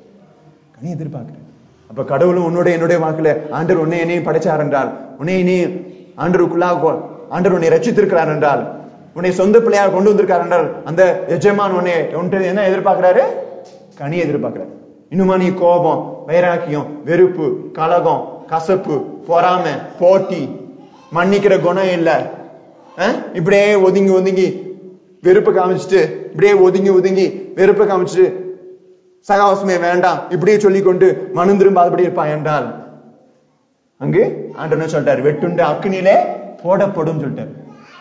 கனி எதிர்பார்க்கிறாரு. அப்ப கடவுளும் உன்னுடைய என்னுடைய வாக்குல ஆண்டவர் உன்னை என்னையும் படைச்சார் என்றால், உன்னை நீ ஆண்டருக்குள்ளாக ஆண்டவர் உன்னை ரட்சித்திருக்கிறார் என்றால், உன்னை சொந்த பிள்ளையாக கொண்டு வந்திருக்கார் என்றால், அந்த எஜமான் உன்னை என்ன எதிர்பார்க்கிறாரு? கனி எதிர்பார்க்கிறாரு. இன்னுமா நீ கோபம், வைராக்கியம், வெறுப்பு, கலகம், கசப்பு, பொறாமை, போட்டி, மன்னிக்கிற குணம் இல்ல, இப்படியே ஒதுங்கி ஒதுங்கி வெறுப்பு காமிச்சிட்டு, இப்படியே ஒதுங்கி ஒதுங்கி வெறுப்பு காமிச்சிட்டு சகாவசமே வேண்டாம் இப்படியே சொல்லிக் கொண்டு மனம் திரும்பாதபடி இருப்பான் என்றால், அங்கு ஆண்டவர் சொல்லிட்டாரு, வெட்டுண்டு அக்கினியிலே போடப்படும் சொல்லிட்டாரு.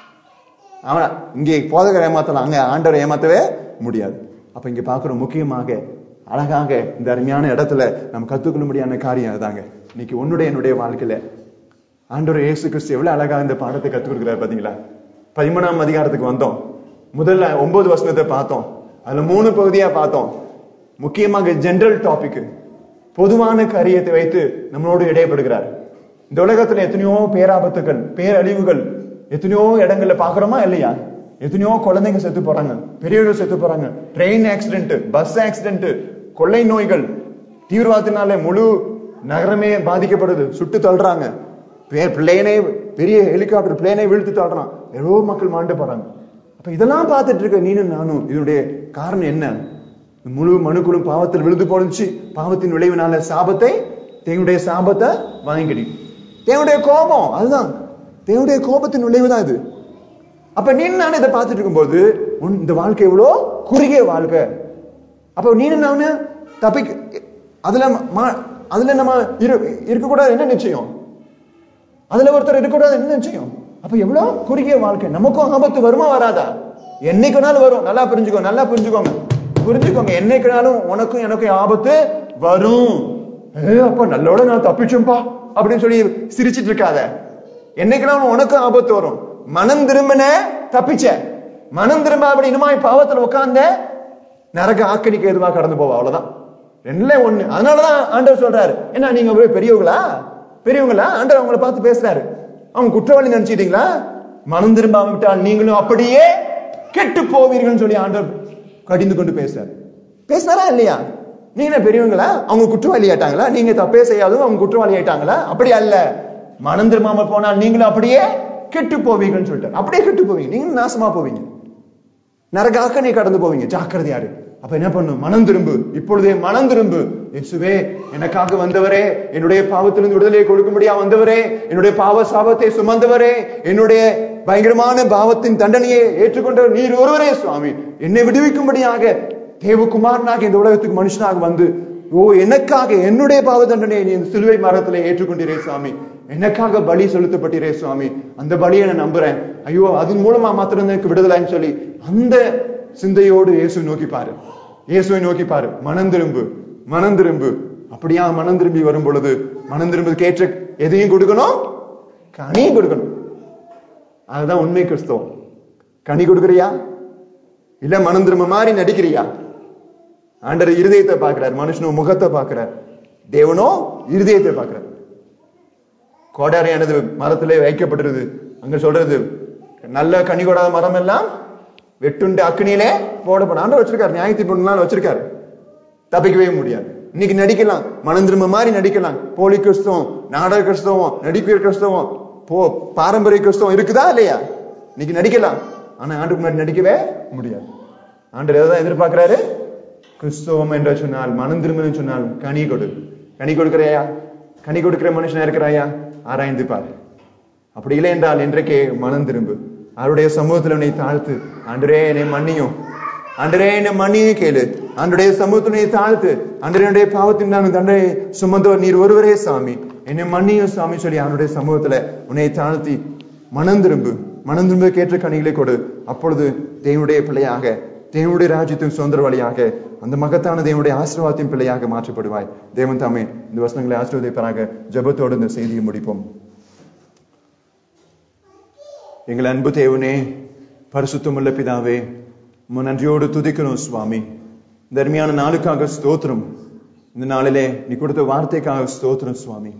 ஆனா இங்கே போதகர் ஏமாத்தலாம், அங்க ஆண்டவர் ஏமாத்தவே முடியாது. அப்ப இங்க பாக்குறோம், முக்கியமாக அழகாக இந்த அருமையான இடத்துல நம்ம கத்துக்கொள்ள முடியாத காரியம் அதுதாங்க. இன்னைக்கு உன்னுடைய என்னுடைய வாழ்க்கையில ஆண்டவர் இயேசு கிறிஸ்து எவ்வளவு அழகா இந்த பாடத்தை கத்துக் கொடுக்கிறார் பாத்தீங்களா? பதிமூணாம் அதிகாரத்துக்கு வந்தோம். முதல்ல ஒன்பது வசனத்தை பார்த்தோம். அதுல மூணு பகுதியா பார்த்தோம். முக்கியமாக ஜெனரல் டாபிக், பொதுவான காரியத்தை வைத்து நம்மளோடு இடைப்படுகிறார். இந்த உலகத்துல எத்தனையோ பேராபத்துக்கள், பேரழிவுகள் எத்தனையோ இடங்கள்ல பாக்குறோமா இல்லையா? எத்தனையோ குழந்தைங்க செத்து போறாங்க, பெரியவர்கள் செத்து போறாங்க, ட்ரெயின் ஆக்சிடென்ட், பஸ் ஆக்சிடென்ட், கொள்ளை நோய்கள், தீவிரவாதத்தினால முழு நகரமே பாதிக்கப்படுது, சுட்டு தள்ளுறாங்க, பிளேனை, பெரிய ஹெலிகாப்டர் பிளேனை வீழ்த்து தள்ளுறான், எவ்வளோ மக்கள் மாண்டு போறாங்க. அப்ப இதெல்லாம் பார்த்துட்டு இருக்க நீனும் நானும், இதனுடைய காரணம் என்ன? முழு மனுக்குழும் பாவத்தில் விழுந்து போனுச்சு. பாவத்தின் விளைவினால சாபத்தை, தேவனுடைய சாபத்தை வாங்கிடி, தேவனுடைய கோபம், அதுதான் தேவனுடைய கோபத்தின் விளைவுதான் இது. அப்ப நீ நானே இதை பார்த்துட்டு இருக்கும்போது இந்த வாழ்க்கை எவ்வளோ குறுகிய வாழ்க்கை. அப்ப நீனு நானு தப்பி அதுல அதுல நம்ம இருக்கக்கூடாது என்ன நிச்சயம்? அதுல ஒருத்தர் இருக்கக்கூடாது என்ன நிச்சயம்? அப்ப எவ்வளவு குறுகிய வாழ்க்கை. நமக்கும் ஆபத்து வருமா வராதா? என்னைக்குனாலும் வரும். நல்லா புரிஞ்சுக்கோ, நல்லா புரிஞ்சுக்கோங்க, புரிஞ்சுக்கோங்க. என்னைக்குனாலும் உனக்கும் எனக்கும் ஆபத்து வரும். ஏ அப்ப நல்லோட நான் தப்பிச்சோம்பா அப்படின்னு சொல்லி சிரிச்சிட்டு இருக்காத. என்னைக்குனாலும் உனக்கும் ஆபத்து வரும். மனம் திரும்பின தப்பிச்ச, மனம் திரும்ப அப்படி இனிமா பாவத்துல உட்கார்ந்த நரக ஆக்கணிக்கு எதுவா கடந்து போவா, அவ்வளவுதான். ரெண்டுல ஒண்ணு. அதனாலதான் ஆண்டவர் சொல்றாரு, என்ன நீங்க பெரியவங்களா? பெரியவங்களா? ஆண்டவர் அவங்களை பார்த்து பேசுறாரு. அவங்க குற்றவாளி நினைச்சிட்டீங்களா? மனம் திரும்பாம விட்டால் நீங்களும் அப்படியே கெட்டு போவீர்கள் சொல்லி ஆண்டவர் கடிந்து கொண்டு பேசுறாரு. பேசினாரா இல்லையா? நீங்க பெரியவங்களா? அவங்க குற்றவாளி ஆயிட்டாங்களா? நீங்க தப்பே செய்யாதும் அவங்க குற்றவாளி ஆயிட்டாங்களா? அப்படி அல்ல. மனம் திரும்பாம போனால் நீங்களும் அப்படியே கெட்டு போவீங்கன்னு சொல்லிட்டாரு. அப்படியே கெட்டு போவீங்க, நீங்க நாசமா போவீங்க, நரகாக்க நீ கடந்து போவீங்க. ஜாக்கிரதையாரு. அப்ப என்ன பண்ணும்? மனம் திரும்பு, இப்பொழுதே மனம் திரும்பு. இயேசுவே, எனக்காக வந்தவரே, என்னுடைய பாவத்திலிருந்து விடுதலையை கொடுக்கும்படியா வந்தவரே, என்னுடைய பாவ சாபத்தை சுமந்தவரே, என்னுடைய பயங்கரமான பாவத்தின் தண்டனையை ஏற்றுக்கொண்டவர் நீர் ஒருவரே சுவாமி. என்னை விடுவிக்கும்படியாக தேவகுமாரனாக இந்த உலகத்துக்கு மனுஷனாக வந்து, ஓ எனக்காக என்னுடைய பாவ தண்டனையை நீ இந்த சிலுவை மரத்திலே ஏற்றுக்கொண்டீரே சுவாமி. எனக்காக பலி செலுத்தப்பட்டீரே சுவாமி. அந்த பலியை நான் நம்புறேன். ஐயோ, அதன் மூலமா மாத்திரம் எனக்கு விடுதலைன்னு சொல்லி அந்த சிந்தையோடு இயேசுவை நோக்கி பாரு, இயேசுவை நோக்கி பாரு. மனம் திரும்பு, மனம் திரும்பு. அப்படியா மனம் திரும்பி வரும் பொழுது மனம் திரும்ப கேட்ட எதையும் கொடுக்கணும், கனியும் கொடுக்கணும். அதுதான் உண்மை கிறிஸ்தவம். கனி கொடுக்கறியா இல்ல மனம் திரும்ப மாதிரி நடிக்கிறியா? ஆண்டவர் இருதயத்தை பார்க்கிறார், மனுஷனோ முகத்தை பார்க்கிறார். தேவனோ இருதயத்தை பார்க்கிறார். கோடாரியானது மரத்திலே வைக்கப்பட்டிருது. அங்க சொல்றது, நல்ல கனி கொடாத மரம் எல்லாம் வெட்டுண்டு அக்னியிலே போடப்படும். ஆண்டவர் வச்சிருக்காரு, நியாயத்தீர்ப்பு நாள் வச்சிருக்காரு. தப்பிக்கவே முடியாது. இன்னைக்கு நடிக்கலாம், மனம் திரும்ப மாதிரி நடிக்கலாம். போலி கிறிஸ்தவம், நாடக கிறிஸ்தவம், நடிப்பியர் கிறிஸ்தவம், போ பாரம்பரிய கிறிஸ்தவம் இருக்குதா இல்லையா? இன்னைக்கு நடிக்கலாம், ஆனா ஆண்டுக்கு முன்னாடி நடிக்கவே முடியாது. ஆண்டவர் எதாவது எதிர்பார்க்கிறாரு? கிறிஸ்தவம் என்று சொன்னால், மனம் திரும்பன்னு சொன்னால் கனி கொடு. கனி கொடுக்கிறையா? கனி கொடுக்கிற மனுஷனா இருக்கிறாயா? ஆராய்ந்து பாரு. அப்படி இல்லை என்றால் இன்றைக்கே மனம் திரும்பு. அவருடைய சமூகத்தில் உன்னை தாழ்த்து, ஆண்டரே என்னை மன்னியும், ஆண்டரே என்னை மன்னியும் கேளு. ஆண்டுடைய சமூகத்தினை தாழ்த்து, ஆண்டரையுடைய பாவத்தின் நான் தண்டனை சுமந்தவர் நீர் ஒருவரே சாமி, என்னை மன்னியும் சாமி சொல்லி அவனுடைய சமூகத்துல உன்னை தாழ்த்தி மனம் திரும்பு. மனம் திரும்ப கேட்ட கனிகளை கொடு. அப்பொழுது தேவனுடைய பிள்ளையாக, தேவனுடைய ராஜ்யத்தின் சுதந்திர வழியாக, அந்த மகத்தான தேவனுடைய ஆசீர்வாதத்தின் பிள்ளையாக மாற்றப்படுவாய். தேவன் தாமே இந்த வசனங்களை ஆசீர்வதிப்பாராக. ஜெபத்தோடு இந்த செய்தியை முடிப்போம். எங்கள் அன்பு தேவனே, பரிசுத்தமுள்ள பிதாவே, நன்றியோடு துதிக்கிறோம் சுவாமி. இந்த அருமையான நாளுக்காக ஸ்தோத்திரம். இந்த நாளிலே நீ கொடுத்த வார்த்தைக்காக ஸ்தோத்திரம் சுவாமி.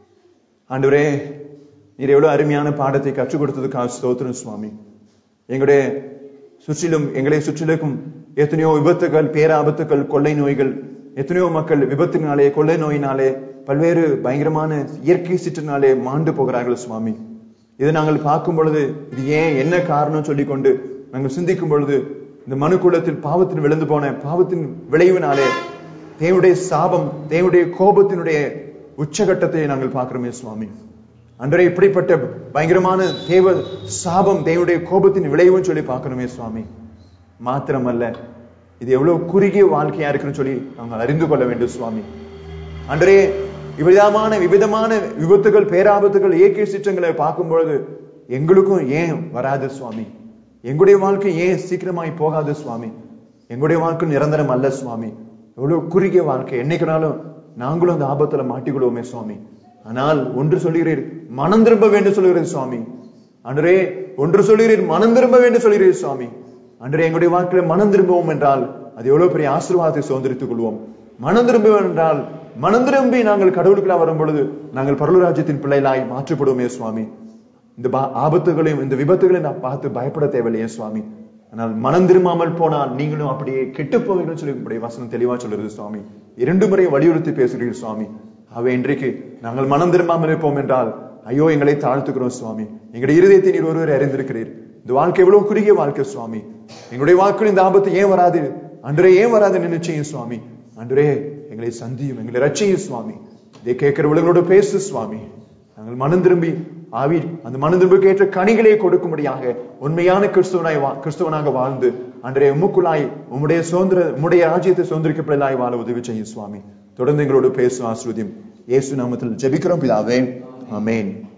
ஆண்டவரே, நீர் எவ்வளவு அருமையான பாடத்தை கற்றுக் கொடுத்ததுக்காக ஸ்தோத்திரம் சுவாமி. எங்களுடைய சுற்றிலும், எங்களை சுற்றிலும் எத்தனையோ விபத்துகள், பேராபத்துகள், கொள்ளை நோய்கள், எத்தனையோ மக்கள் விபத்தினாலே, கொள்ளை நோயினாலே, பல்வேறு பயங்கரமான இயற்கை சீற்றினாலே மாண்டு போகிறார்கள் சுவாமி. இதை நாங்கள் பார்க்கும் பொழுது இது ஏன், என்ன காரணம் சொல்லிக் கொண்டு நாங்கள் சிந்திக்கும் பொழுது, இந்த மனு குலத்தில் பாவத்தில் விழுந்து போன பாவத்தின் விளைவினாலே தேவனுடைய சாபம், தேவனுடைய கோபத்தினுடைய உச்சகட்டத்தை நாங்கள் பார்க்கிறோமே சுவாமி. அன்றே இப்படிப்பட்ட பயங்கரமான தேவ சாபம், தேவனுடைய கோபத்தின் விளைவுன்னு சொல்லி பார்க்கணுமே சுவாமி. மாத்திரமல்ல, இது எவ்வளவு குறுகிய வாழ்க்கையா இருக்குன்னு சொல்லி நாங்கள் அறிந்து கொள்ள வேண்டும் சுவாமி. அன்றே விவிதமான விவிதமான விபத்துகள், பேராபத்துகள், இயற்கை சீற்றங்களை பார்க்கும் பொழுது எங்களுக்கும் ஏன் வராது சுவாமி? எங்களுடைய வாழ்க்கை ஏன் சீக்கிரமாய் போகாது சுவாமி? எங்களுடைய வாழ்க்கை நிரந்தரம் அல்ல சுவாமி. எவ்வளவு குறுகிய வாழ்க்கை, என்னைக்குனாலும் நாங்களும் அந்த ஆபத்துல மாட்டிக்கொள்வோமே சுவாமி. ஆனால் ஒன்று சொல்லுகிறீர், மனம் திரும்ப வேண்டும் சொல்லுகிறீர் சுவாமி. அன்றே ஒன்று சொல்லுகிறீர், மனம் திரும்ப வேண்டும் சொல்லுகிறீர் சுவாமி. அன்றே எங்களுடைய வாழ்க்கையில மனம் திரும்புவோம் என்றால் அது எவ்வளவு பெரிய ஆசீர்வாதத்தை சுதந்திரித்துக் கொள்வோம். மனம் திரும்புவோம் என்றால், மனம் திரும்பி நாங்கள் கடவுளுக்குள்ள வரும் பொழுது நாங்கள் பரலோகராஜ்யத்தின் பிள்ளைகளாய் மாற்றப்படுவோமே சுவாமி. இந்த ஆபத்துகளையும் இந்த விபத்துகளையும் நான் பார்த்து பயப்பட தேவையில்லையே சுவாமி. ஆனால் மனம் திரும்பாமல் போனால் நீங்களும் அப்படியே கெட்டு போவீர்கள் சொல்லி வசனம் தெளிவா சொல்லுறது சுவாமி. இரண்டு முறை வலியுறுத்தி பேசுகிறீர்கள் சுவாமி. அவை இன்றைக்கு நாங்கள் மனம் திரும்பாமல் இருப்போம் என்றால் ஐயோ எங்களை தாழ்த்துக்கிறோம் சுவாமி. எங்களுடைய இருதயத்தை நீர் ஒருவர் அறிந்திருக்கிறீர். இந்த வாழ்க்கை எவ்வளவு குறுகிய வாழ்க்கை சுவாமி. எங்களுடைய வாழ்க்கையில் இந்த ஆபத்து ஏன் வராது, அன்றே ஏன் வராது நினைச்சையும் சுவாமி. அன்றே எங்களை சந்தியும், எங்களை ரட்சியும் சுவாமி. இதை கேட்கிறவர்களோடு பேசு சுவாமி. நாங்கள் மனம் திரும்பி ஆவி அந்த மனம் திரும்பி கேட்ட கனிகளை கொடுக்கும்படியாக உண்மையான கிறிஸ்துவனாய் கிறிஸ்துவனாக வாழ்ந்து அன்றே உம்முக்குள்ளாய் உம்முடைய சுதந்திர உம்முடைய ராஜ்யத்தை சுதந்திரிக்கப்படலாய் வாழ உதவி செய்யும் சுவாமி. தொடர்ந்து எங்களோடு பேசும் ஆசீர்வதியும். இயேசு நாமத்தில் ஜெபிக்கிறோம் பிதாவே, ஆமென்.